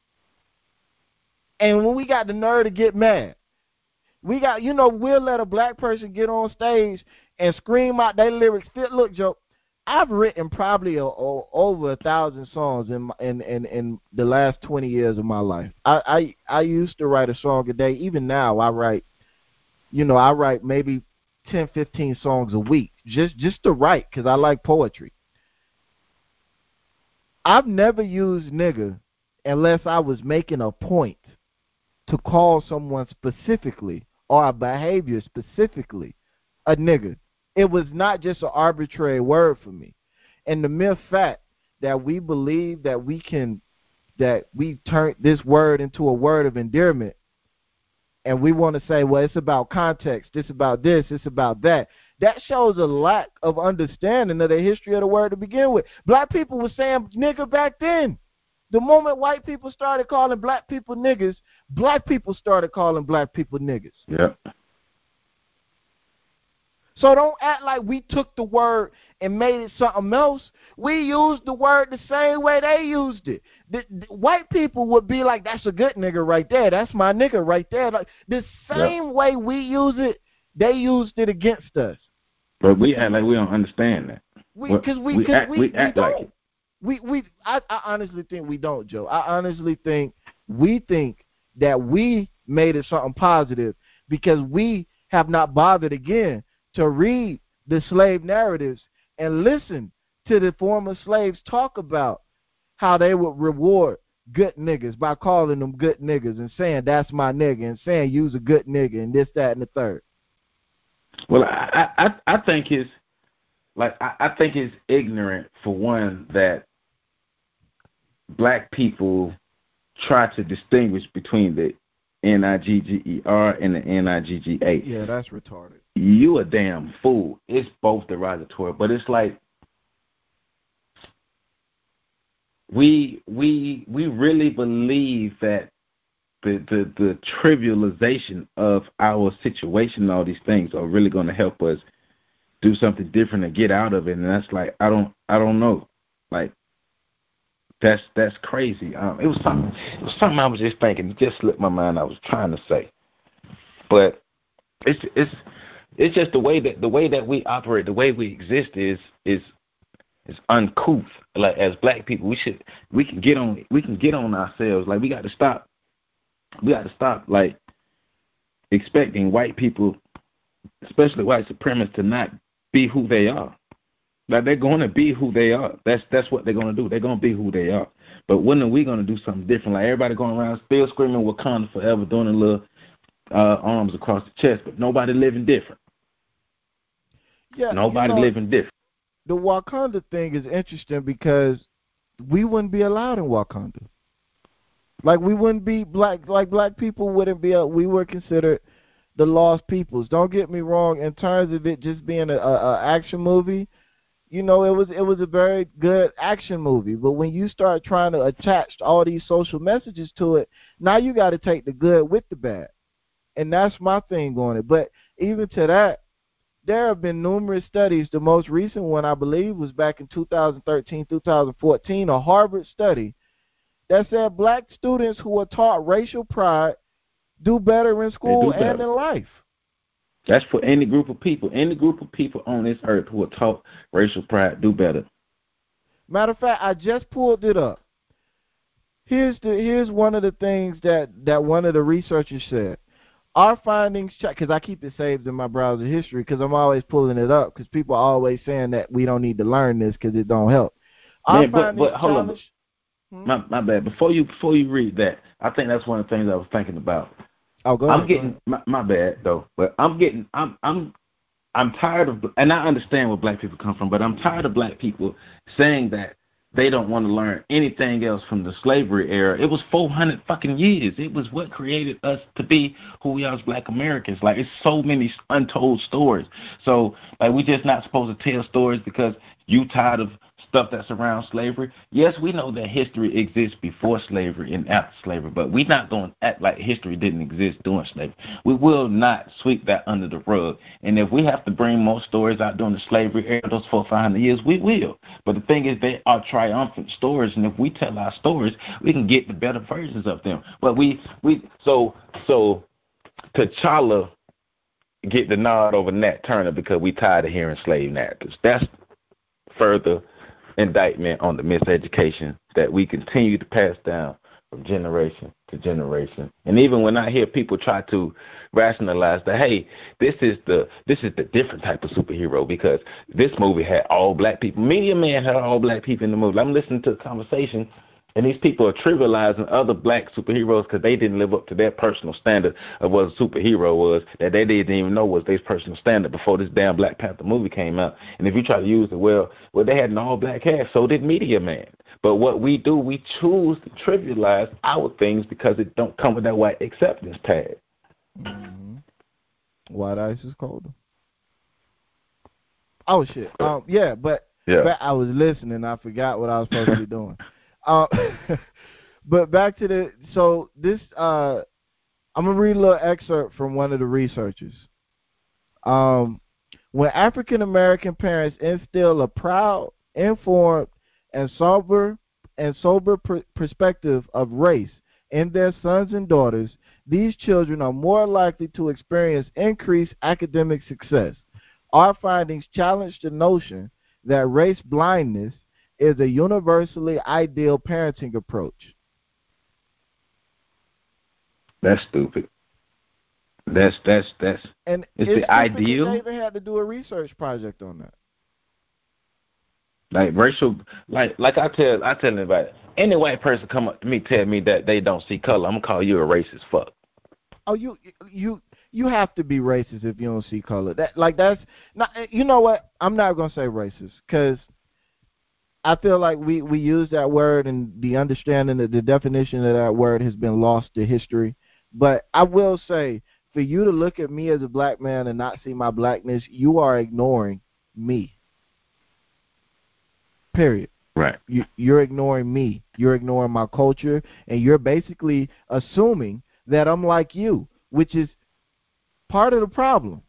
And when we got the nerve to get mad, we'll let a Black person get on stage and scream out their lyrics. Look, Joe, I've written probably over 1,000 songs in the last 20 years of my life. I used to write a song a day. Even now, I write maybe 10, 15 songs a week just to write because I like poetry. I've never used nigga unless I was making a point to call someone specifically or a behavior specifically a nigga. It was not just an arbitrary word for me. And the mere fact that we believe that we turn this word into a word of endearment, and we want to say, well, it's about context, it's about this, it's about that. That shows a lack of understanding of the history of the word to begin with. Black people were saying nigga back then. The moment white people started calling black people niggas, black people started calling black people niggas. Yeah. So don't act like we took the word and made it something else. We used the word the same way they used it. The white people would be like, that's a good nigga right there. That's my nigga right there. Like, the same way we use it, they used it against us. But we act like we don't understand that. We act like it. I honestly think we don't, Joe. I honestly think we think that we made it something positive because we have not bothered again to read the slave narratives and listen to the former slaves talk about how they would reward good niggas by calling them good niggas and saying that's my nigga and saying you's a good nigga and this, that, and the third. Well, I think it's like I think it's ignorant for one that black people try to distinguish between the N-I-G-G-E-R and the N-I-G-G-A. Yeah, that's retarded. You a damn fool. It's both derogatory, but it's like we really believe that the trivialization of our situation and all these things are really going to help us do something different and get out of it. And that's like I don't know. Like that's crazy. It was something I was just thinking. It just slipped my mind. I was trying to say, but it's it's just the way that we operate, the way we exist is uncouth. Like as black people, we can get on ourselves. Like we got to stop like expecting white people, especially white supremacists, to not be who they are. Like they're going to be who they are. That's what they're going to do. They're going to be who they are. But when are we going to do something different? Like everybody going around still screaming Wakanda forever, doing a little arms across the chest, but nobody living different. Yeah, nobody living different. The Wakanda thing is interesting because we wouldn't be allowed in Wakanda. Like we wouldn't be black. Like black people wouldn't be. We were considered the lost peoples. Don't get me wrong. In terms of it just being a action movie, you know, it was a very good action movie. But when you start trying to attach all these social messages to it, now you got to take the good with the bad, and that's my thing on it. But even to that, there have been numerous studies. The most recent one, I believe, was back in 2013, 2014, a Harvard study that said black students who are taught racial pride do better in school and in life. That's for any group of people. Any group of people on this earth who are taught racial pride do better. Matter of fact, I just pulled it up. Here's one of the things that one of the researchers said. Our findings, because I keep it saved in my browser history because I'm always pulling it up because people are always saying that we don't need to learn this because it don't help. But hold on. My bad. Before you read that, I think that's one of the things I was thinking about. Oh, go ahead. My bad though, but I'm tired of, and I understand where black people come from, but I'm tired of black people saying that they don't want to learn anything else from the slavery era. It was 400 fucking years. It was what created us to be who we are as black Americans. Like, it's so many untold stories. So, like, we just not supposed to tell stories because you tired of stuff that's around slavery. Yes, we know that history exists before slavery and after slavery, but we're not going to act like history didn't exist during slavery. We will not sweep that under the rug. And if we have to bring more stories out during the slavery era, those 400 or 500 years, we will. But the thing is, they are triumphant stories, and if we tell our stories, we can get the better versions of them. But so T'Challa get the nod over Nat Turner because we tired of hearing slave narratives. That's further indictment on the miseducation that we continue to pass down from generation to generation. And even when I hear people try to rationalize that, hey, this is the different type of superhero because this movie had all black people. Media Man had all black people in the movie. I'm listening to a conversation, and these people are trivializing other black superheroes because they didn't live up to their personal standard of what a superhero was, that they didn't even know was their personal standard before this damn Black Panther movie came out. And if you try to use it, well, they had an all-black cast, so did Media Man. But what we do, we choose to trivialize our things because it don't come with that white acceptance tag. Mm-hmm. White ice is colder. Oh, shit. But I was listening. I forgot what I was supposed to be doing. But back to I'm gonna read a little excerpt from one of the researchers. When African American parents instill a proud, informed, and sober perspective of race in their sons and daughters, these children are more likely to experience increased academic success. Our findings challenge the notion that race blindness is a universally ideal parenting approach. That's stupid. That's and it's the ideal. They even had to do a research project on that. Like racial, like I tell anybody, any white person come up to me tell me that they don't see color, I'm gonna call you a racist fuck. Oh, you have to be racist if you don't see color. That's not. You know what? I'm not gonna say racist because I feel like we use that word and the understanding that the definition of that word has been lost to history. But I will say, for you to look at me as a black man and not see my blackness, you are ignoring me. Period. Right. You're ignoring me. You're ignoring my culture, and you're basically assuming that I'm like you, which is part of the problem.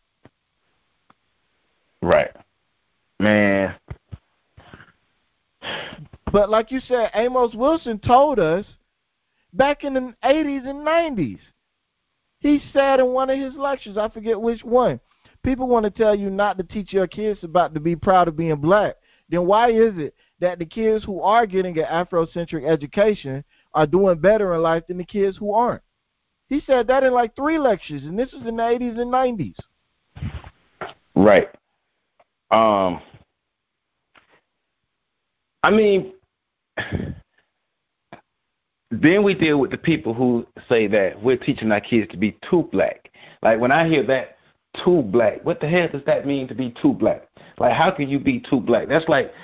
Right. Man. But like you said, Amos Wilson told us back in the 80s and 90s, he said in one of his lectures, I forget which one, people want to tell you not to teach your kids about to be proud of being black, then why is it that the kids who are getting an Afrocentric education are doing better in life than the kids who aren't? He said that in like 3 lectures, and this is in the 80s and 90s. Right. I mean, then we deal with the people who say that we're teaching our kids to be too black. Like, when I hear that, too black, what the hell does that mean, to be too black? Like, how can you be too black? That's like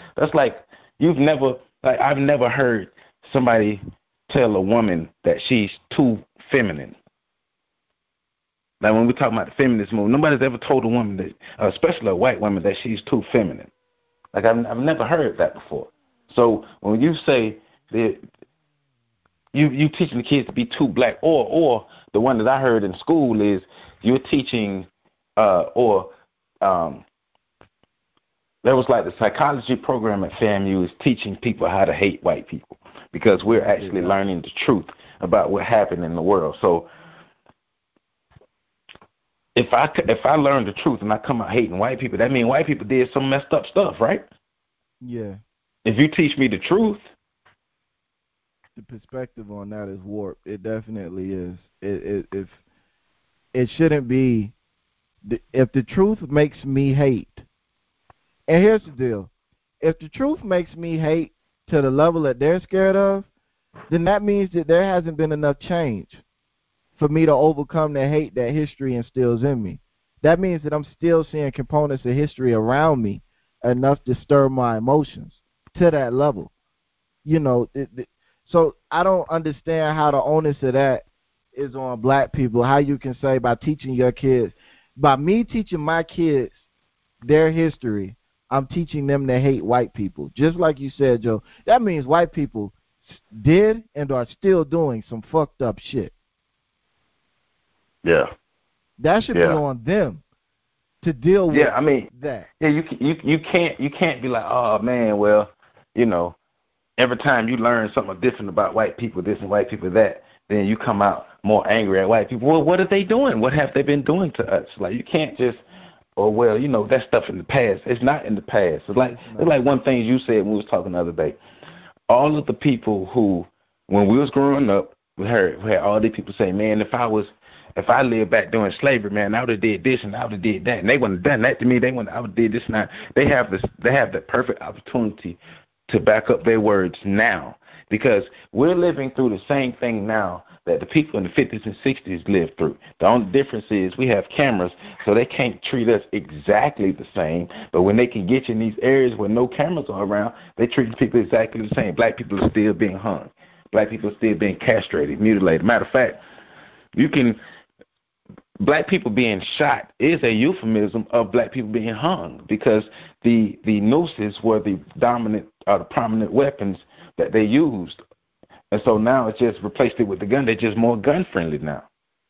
I've never heard somebody tell a woman that she's too feminine. Like, when we talk about the feminist movement, nobody's ever told a woman that, especially a white woman, that she's too feminine. Like, I've never heard that before. So when you say that you teaching the kids to be too black, or the one that I heard in school is you're teaching, there was like the psychology program at FAMU is teaching people how to hate white people, because we're actually learning the truth about what happened in the world. So if I learn the truth and I come out hating white people, that means white people did some messed up stuff, right? Yeah. If you teach me the truth, the perspective on that is warped. It definitely is. It shouldn't be. If the truth makes me hate, and here's the deal: if the truth makes me hate to the level that they're scared of, then that means that there hasn't been enough change for me to overcome the hate that history instills in me. That means that I'm still seeing components of history around me enough to stir my emotions to that level. You know, so I don't understand how the onus of that is on black people. How you can say by teaching your kids, by me teaching my kids their history, I'm teaching them to hate white people. Just like you said, Joe, that means white people did and are still doing some fucked up shit. Yeah. That should be on them to deal with. I mean, that. Yeah, you can't be like, oh man, well, you know, every time you learn something different about white people, this and white people that, then you come out more angry at white people. Well, what are they doing? What have they been doing to us? Like, you can't just, oh well, you know, that stuff in the past. It's not in the past. It's like one thing you said when we was talking the other day. All of the people who, when we was growing up, we had all these people say, man, if I lived back during slavery, man, I would have did this and I would have did that, and they wouldn't have done that to me. I would have did this and that. They have the perfect opportunity to back up their words now, because we're living through the same thing now that the people in the 50s and 60s lived through. The only difference is we have cameras, so they can't treat us exactly the same. But when they can get you in these areas where no cameras are around, they treat people exactly the same. Black people are still being hung. Black people are still being castrated, mutilated. Matter of fact, black people being shot is a euphemism of black people being hung, because the nooses were the dominant or the prominent weapons that they used. And so now it's just replaced it with the gun. They're just more gun-friendly now.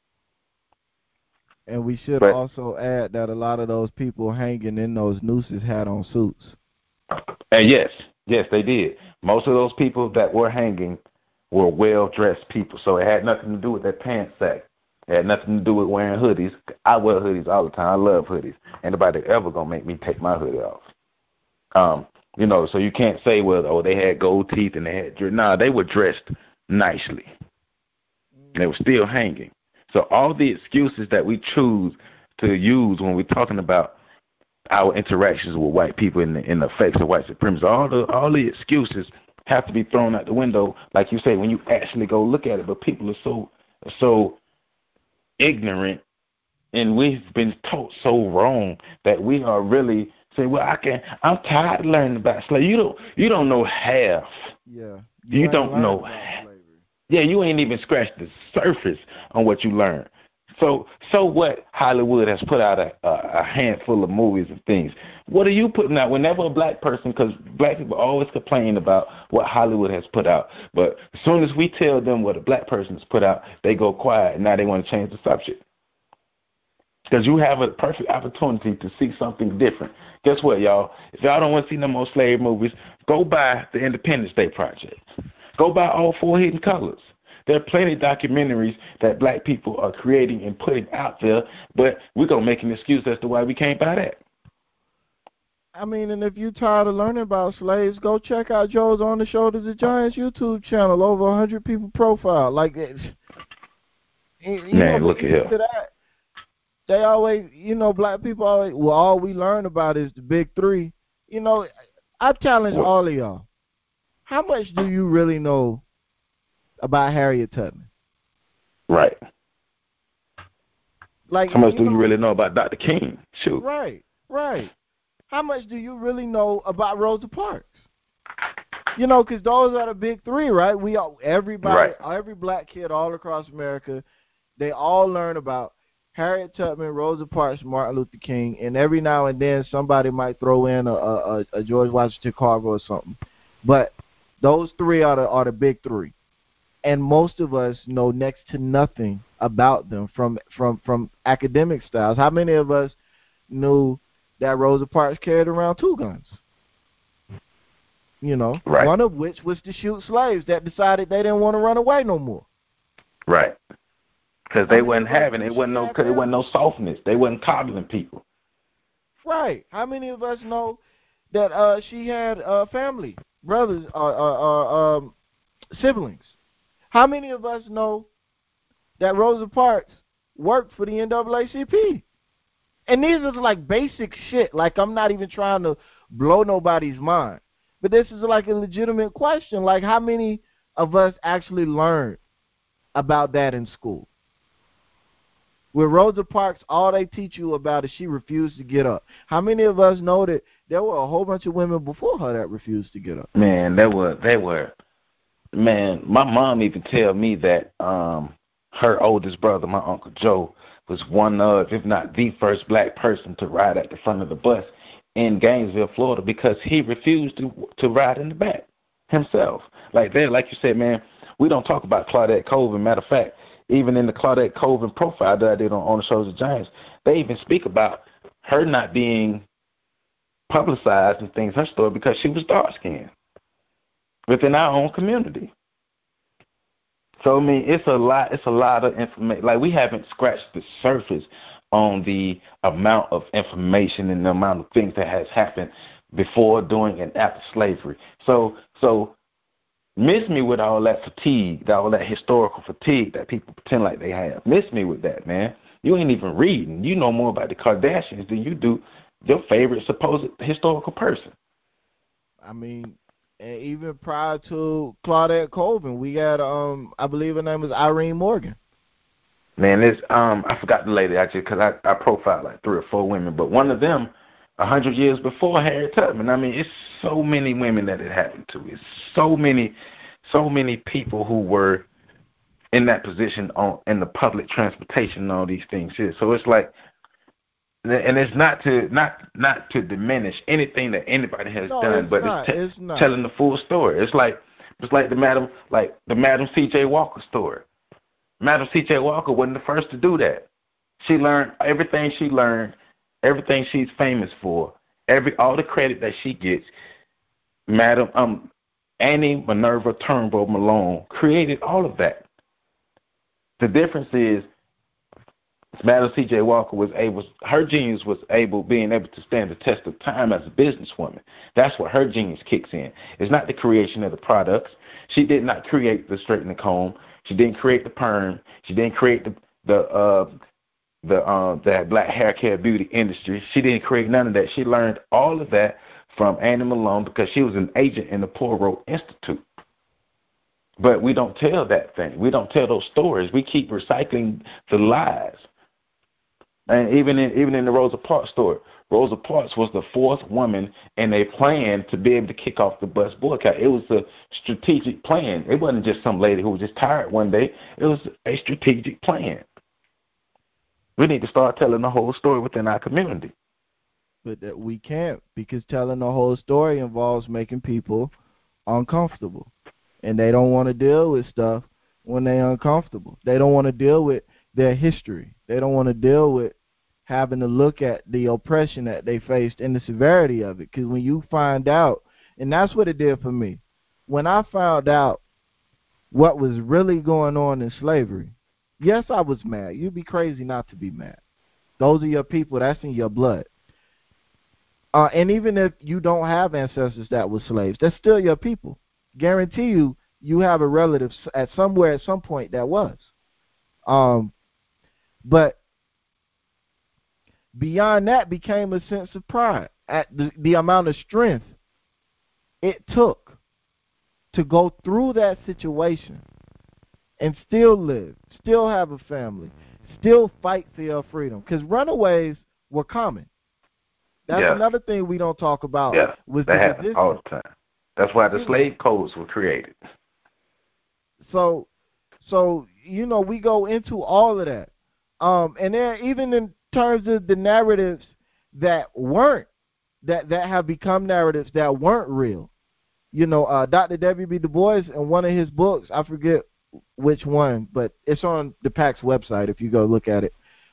And we should also add that a lot of those people hanging in those nooses had on suits. And yes, they did. Most of those people that were hanging were well-dressed people, so it had nothing to do with their pants sack. It had nothing to do with wearing hoodies. I wear hoodies all the time. I love hoodies. Ain't nobody ever going to make me take my hoodie off. You know, so you can't say, well, oh, they had gold teeth and they had... No, they were dressed nicely. They were still hanging. So all the excuses that we choose to use when we're talking about our interactions with white people and the effects of white supremacy, all the excuses have to be thrown out the window, like you say, when you actually go look at it. But people are so ignorant, and we've been taught so wrong that we are really saying, well, I'm tired of learning about slavery. You don't know half. Yeah. You don't know half. Yeah, you ain't even scratched the surface on what you learned. So what? Hollywood has put out a handful of movies and things. What are you putting out? Whenever a black person, because black people always complain about what Hollywood has put out, but as soon as we tell them what a black person has put out, they go quiet, and now they want to change the subject. Because you have a perfect opportunity to see something different. Guess what, y'all? If y'all don't want to see no more slave movies, go buy the Independence Day Project. Go buy all 4 Hidden Colors. There are plenty of documentaries that black people are creating and putting out there, but we're going to make an excuse as to why we can't buy that. I mean, and if you're tired of learning about slaves, go check out Joe's On the Shoulders of Giants YouTube channel. Over 100 people profile. Like, man, look at here. They always, black people always, well, all we learn about is the big three. I challenge all of y'all. How much do you really know about Harriet Tubman? Right. Like, how much do you really know about Dr. King? Shoot. Right. How much do you really know about Rosa Parks? Because those are the big three, right? Every black kid all across America, they all learn about Harriet Tubman, Rosa Parks, Martin Luther King, and every now and then somebody might throw in a George Washington Carver or something. But those three are the big three, and most of us know next to nothing about them from academic styles. How many of us knew that Rosa Parks carried around 2 guns? Right. One of which was to shoot slaves that decided they didn't want to run away no more. Right. Because they wasn't having it. It wasn't no softness. They wasn't coddling people. Right. How many of us know that she had family, brothers, siblings? How many of us know that Rosa Parks worked for the NAACP? And these are like basic shit. Like, I'm not even trying to blow nobody's mind. But this is like a legitimate question. Like, how many of us actually learned about that in school? With Rosa Parks, all they teach you about is she refused to get up. How many of us know that there were a whole bunch of women before her that refused to get up? Man, they were. Man, my mom even tell me that her oldest brother, my Uncle Joe, was one of, if not the first black person to ride at the front of the bus in Gainesville, Florida, because he refused to ride in the back himself. Like you said, man, we don't talk about Claudette Colvin. Matter of fact, even in the Claudette Colvin profile that I did on the Shoulders of Giants, they even speak about her not being publicized and things, her story, because she was dark-skinned within our own community. So, I mean, it's a lot of information. Like, we haven't scratched the surface on the amount of information and the amount of things that has happened before, during, and after slavery. So miss me with all that fatigue, all that historical fatigue that people pretend like they have. Miss me with that, man. You ain't even reading. You know more about the Kardashians than you do your favorite supposed historical person. I mean, and even prior to Claudette Colvin, we had I believe her name was Irene Morgan. Man, this I forgot the lady actually, because I profiled like 3 or 4 women, but one of them 100 years before Harriet Tubman. I mean, it's so many women that it happened to. It's so many people who were in that position in the public transportation and all these things here. So it's like, and it's not to diminish anything that anybody has done, but it's telling the full story. It's like the Madam C.J. Walker story. Madam C.J. Walker wasn't the first to do that. She learned everything she learned, everything she's famous for, all the credit that she gets. Madam Annie Minerva Turnbull Malone created all of that. The difference is Madam C.J. Walker her genius was being able to stand the test of time as a businesswoman. That's where her genius kicks in. It's not the creation of the products. She did not create the straightening comb. She didn't create the perm. She didn't create the black hair care beauty industry. She didn't create none of that. She learned all of that from Annie Malone because she was an agent in the Poirot Institute. But we don't tell that thing. We don't tell those stories. We keep recycling the lies. And even in the Rosa Parks story, Rosa Parks was the 4th woman in a plan to be able to kick off the bus boycott. It was a strategic plan. It wasn't just some lady who was just tired one day. It was a strategic plan. We need to start telling the whole story within our community. But that we can't, because telling the whole story involves making people uncomfortable. And they don't want to deal with stuff when they're uncomfortable. They don't want to deal with their history. They don't want to deal with having to look at the oppression that they faced and the severity of it. Because when you find out, and that's what it did for me. When I found out what was really going on in slavery, yes, I was mad. You'd be crazy not to be mad. Those are your people. That's in your blood. And even if you don't have ancestors that were slaves, that's still your people. Guarantee you, you have a relative at some point that was. But beyond that became a sense of pride at the amount of strength it took to go through that situation and still live, still have a family, still fight for your freedom. Because runaways were common. That's another thing we don't talk about. Yeah, that happens all the time. That's why the slave codes were created. So we go into all of that. And then even in terms of the narratives that have become narratives that weren't real. Dr. W.B. Du Bois, in one of his books, I forget which one, but it's on the PAC's website if you go look at it.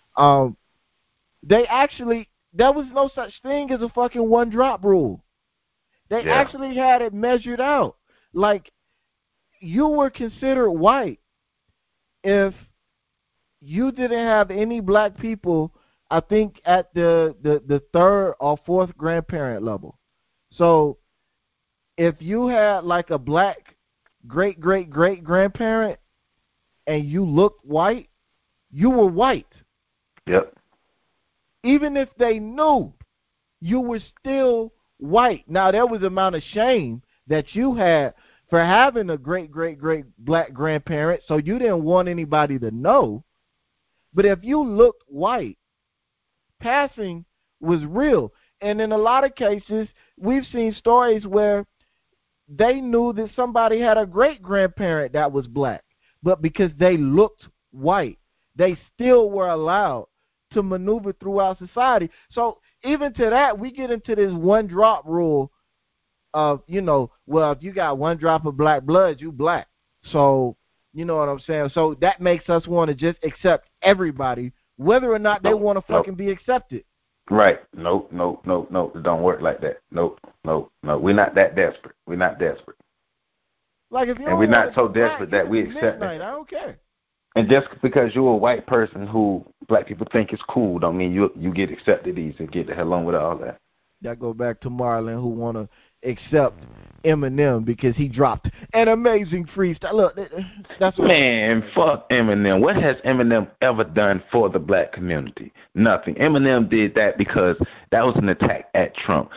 There was no such thing as a fucking one-drop rule. They actually had it measured out. Like, you were considered white if you didn't have any black people, I think, at the third or fourth grandparent level. So if you had like a black great-great-great-grandparent and you looked white, you were white. Yep. Even if they knew, you were still white. Now, there was an amount of shame that you had for having a great-great-great black grandparent, so you didn't want anybody to know. But if you looked white, passing was real. And in a lot of cases, we've seen stories where they knew that somebody had a great-grandparent that was black, but because they looked white, they still were allowed to maneuver throughout society. So even to that, we get into this one-drop rule of, well, if you got one drop of black blood, you black. So, you know what I'm saying? So that makes us want to just accept everybody, whether or not they want to fucking be accepted. Right. No. It don't work like that. No. We're not that desperate. We're not desperate. Like, if you and we're not so desperate that we accept it. I don't care. And just because you're a white person who black people think is cool, don't mean you get accepted easy. Get the hell on with all that. That go back to Marlon, who want to accept Eminem because he dropped an amazing freestyle. Look, that's what fuck Eminem. What has Eminem ever done for the black community? Nothing. Eminem did that because that was an attack at Trump.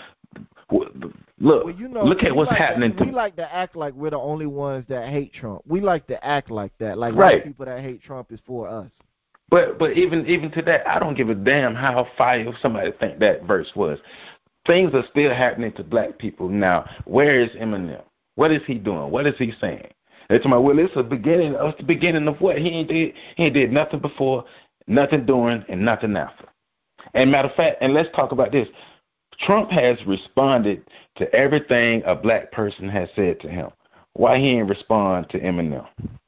Look, look at what's happening. We like to act like we're the only ones that hate Trump. We like to act like that. Like, right. White people that hate Trump is for us. But even to that, I don't give a damn how fire somebody think that verse was. Things are still happening to black people now. Where is Eminem? What is he doing? What is he saying? They're talking about, well, it's the beginning of what? He ain't did nothing before, nothing during, and nothing after. And matter of fact, and let's talk about this. Trump has responded to everything a black person has said to him. Why he ain't respond to Eminem?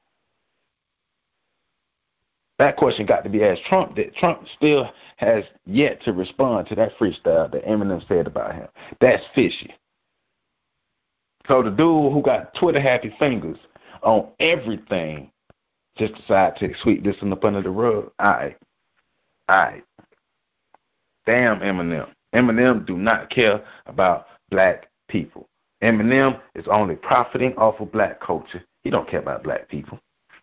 That question got to be asked. Trump still has yet to respond to that freestyle that Eminem said about him. That's fishy. So the dude who got Twitter happy fingers on everything just decided to sweep this one up under the rug. All right. Damn Eminem. Eminem do not care about black people. Eminem is only profiting off of black culture. He don't care about black people.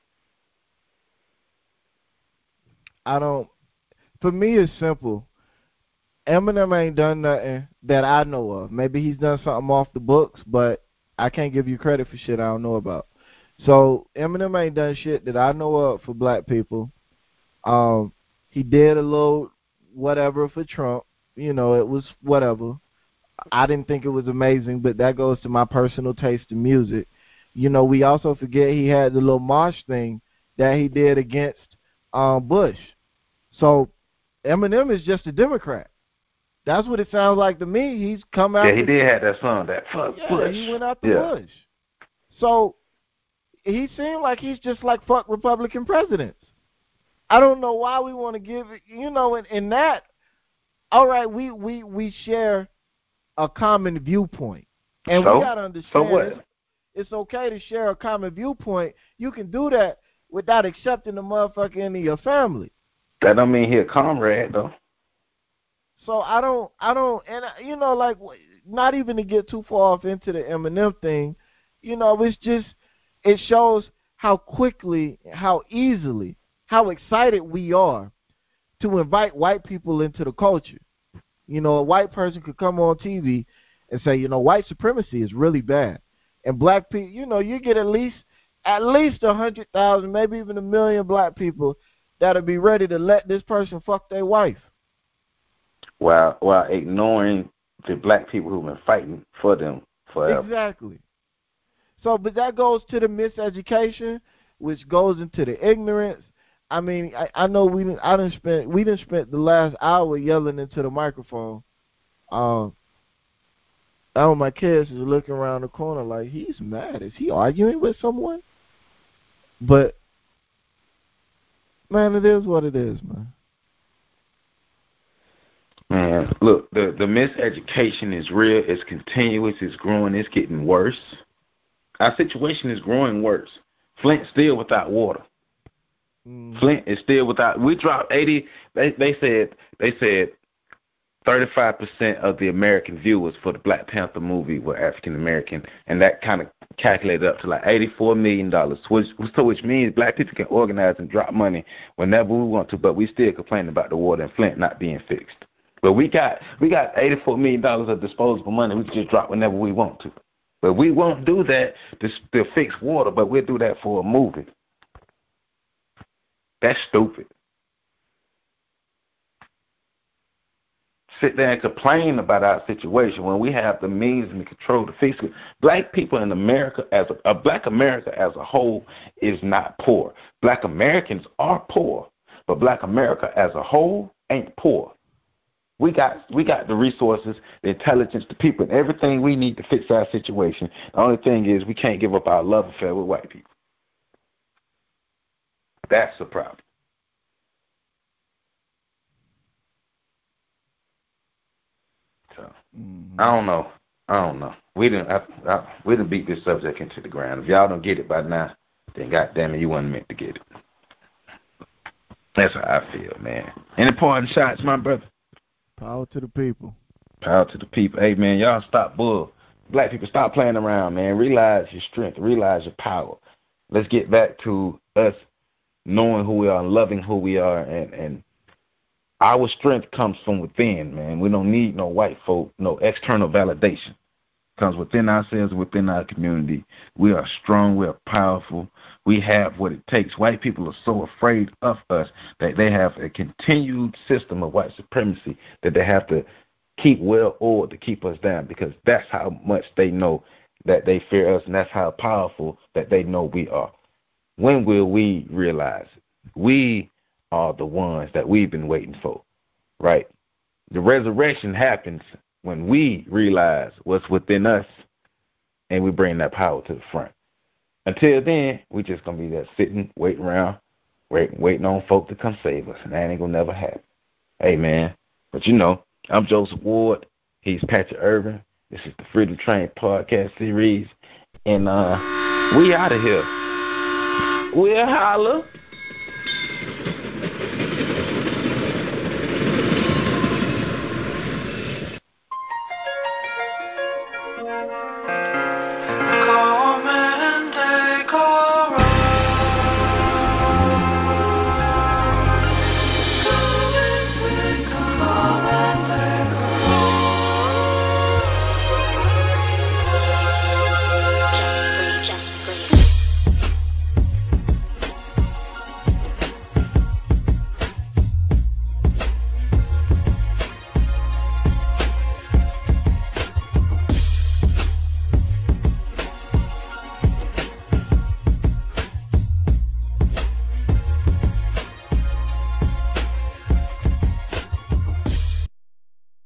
For me, it's simple. Eminem ain't done nothing that I know of. Maybe he's done something off the books, but I can't give you credit for shit I don't know about. So Eminem ain't done shit that I know of for black people. He did a little whatever for Trump. It was whatever. I didn't think it was amazing, but that goes to my personal taste in music. We also forget he had the little march thing that he did against Bush. So Eminem is just a Democrat. That's what it sounds like to me. He's come out. Yeah, he did have that song, that fuck Bush. He went after Bush. So he seemed like he's just like fuck Republican presidents. I don't know why we want to give it, in that. All right, we share a common viewpoint, and we gotta understand. So what? it's okay to share a common viewpoint, you can do that without accepting the motherfucker into your family. That don't mean he a comrade, though. So I don't, and like, not even to get too far off into the Eminem thing, it's just, it shows how quickly, how easily, how excited we are to invite white people into the culture. A white person could come on TV and say, white supremacy is really bad, and black people, you get at least 100,000, maybe even 1 million black people that'll be ready to let this person fuck their wife. While ignoring the black people who've been fighting for them forever. Exactly. So, but that goes to the miseducation, which goes into the ignorance. I mean, I know we didn't spent the last hour yelling into the microphone. All my kids is looking around the corner like, he's mad. Is he arguing with someone? But man, it is what it is, man. Man, look, the miseducation is real. It's continuous. It's growing. It's getting worse. Our situation is growing worse. Flint's still without water. Flint is still without. We dropped 80. They said 35% of the American viewers for the Black Panther movie were African American, and that kind of calculated up to like $84 million, which means black people can organize and drop money whenever we want to, but we still complain about the water in Flint not being fixed. But we got $84 million of disposable money we can just drop whenever we want to. But we won't do that to fix water, but we'll do that for a movie. That's stupid. Sit there and complain about our situation when we have the means and the control to fix it. Black people in America, Black America as a whole is not poor. Black Americans are poor, but Black America as a whole ain't poor. We got the resources, the intelligence, the people, and everything we need to fix our situation. The only thing is we can't give up our love affair with white people. That's the problem. So I don't know. We didn't beat this subject into the ground. If y'all don't get it by now, then goddamn it, you wasn't meant to get it. That's how I feel, man. Any parting shots, my brother? Power to the people. Power to the people. Hey, man, y'all stop bull. Black people, stop playing around, man. Realize your strength. Realize your power. Let's get back to us knowing who we are and loving who we are, and our strength comes from within, man. We don't need no white folk, no external validation. It comes within ourselves, within our community. We are strong. We are powerful. We have what it takes. White people are so afraid of us that they have a continued system of white supremacy that they have to keep well-oiled to keep us down, because that's how much they know that they fear us, and that's how powerful that they know we are. When will we realize it? We are the ones that we've been waiting for, right? The resurrection happens when we realize what's within us and we bring that power to the front. Until then, we just going to be there sitting, waiting around, waiting on folk to come save us, and that ain't going to never happen. Hey, man, but I'm Joseph Ward. He's Patrick Irvin. This is the Freedom Train podcast series, and we out of here. We'll holler.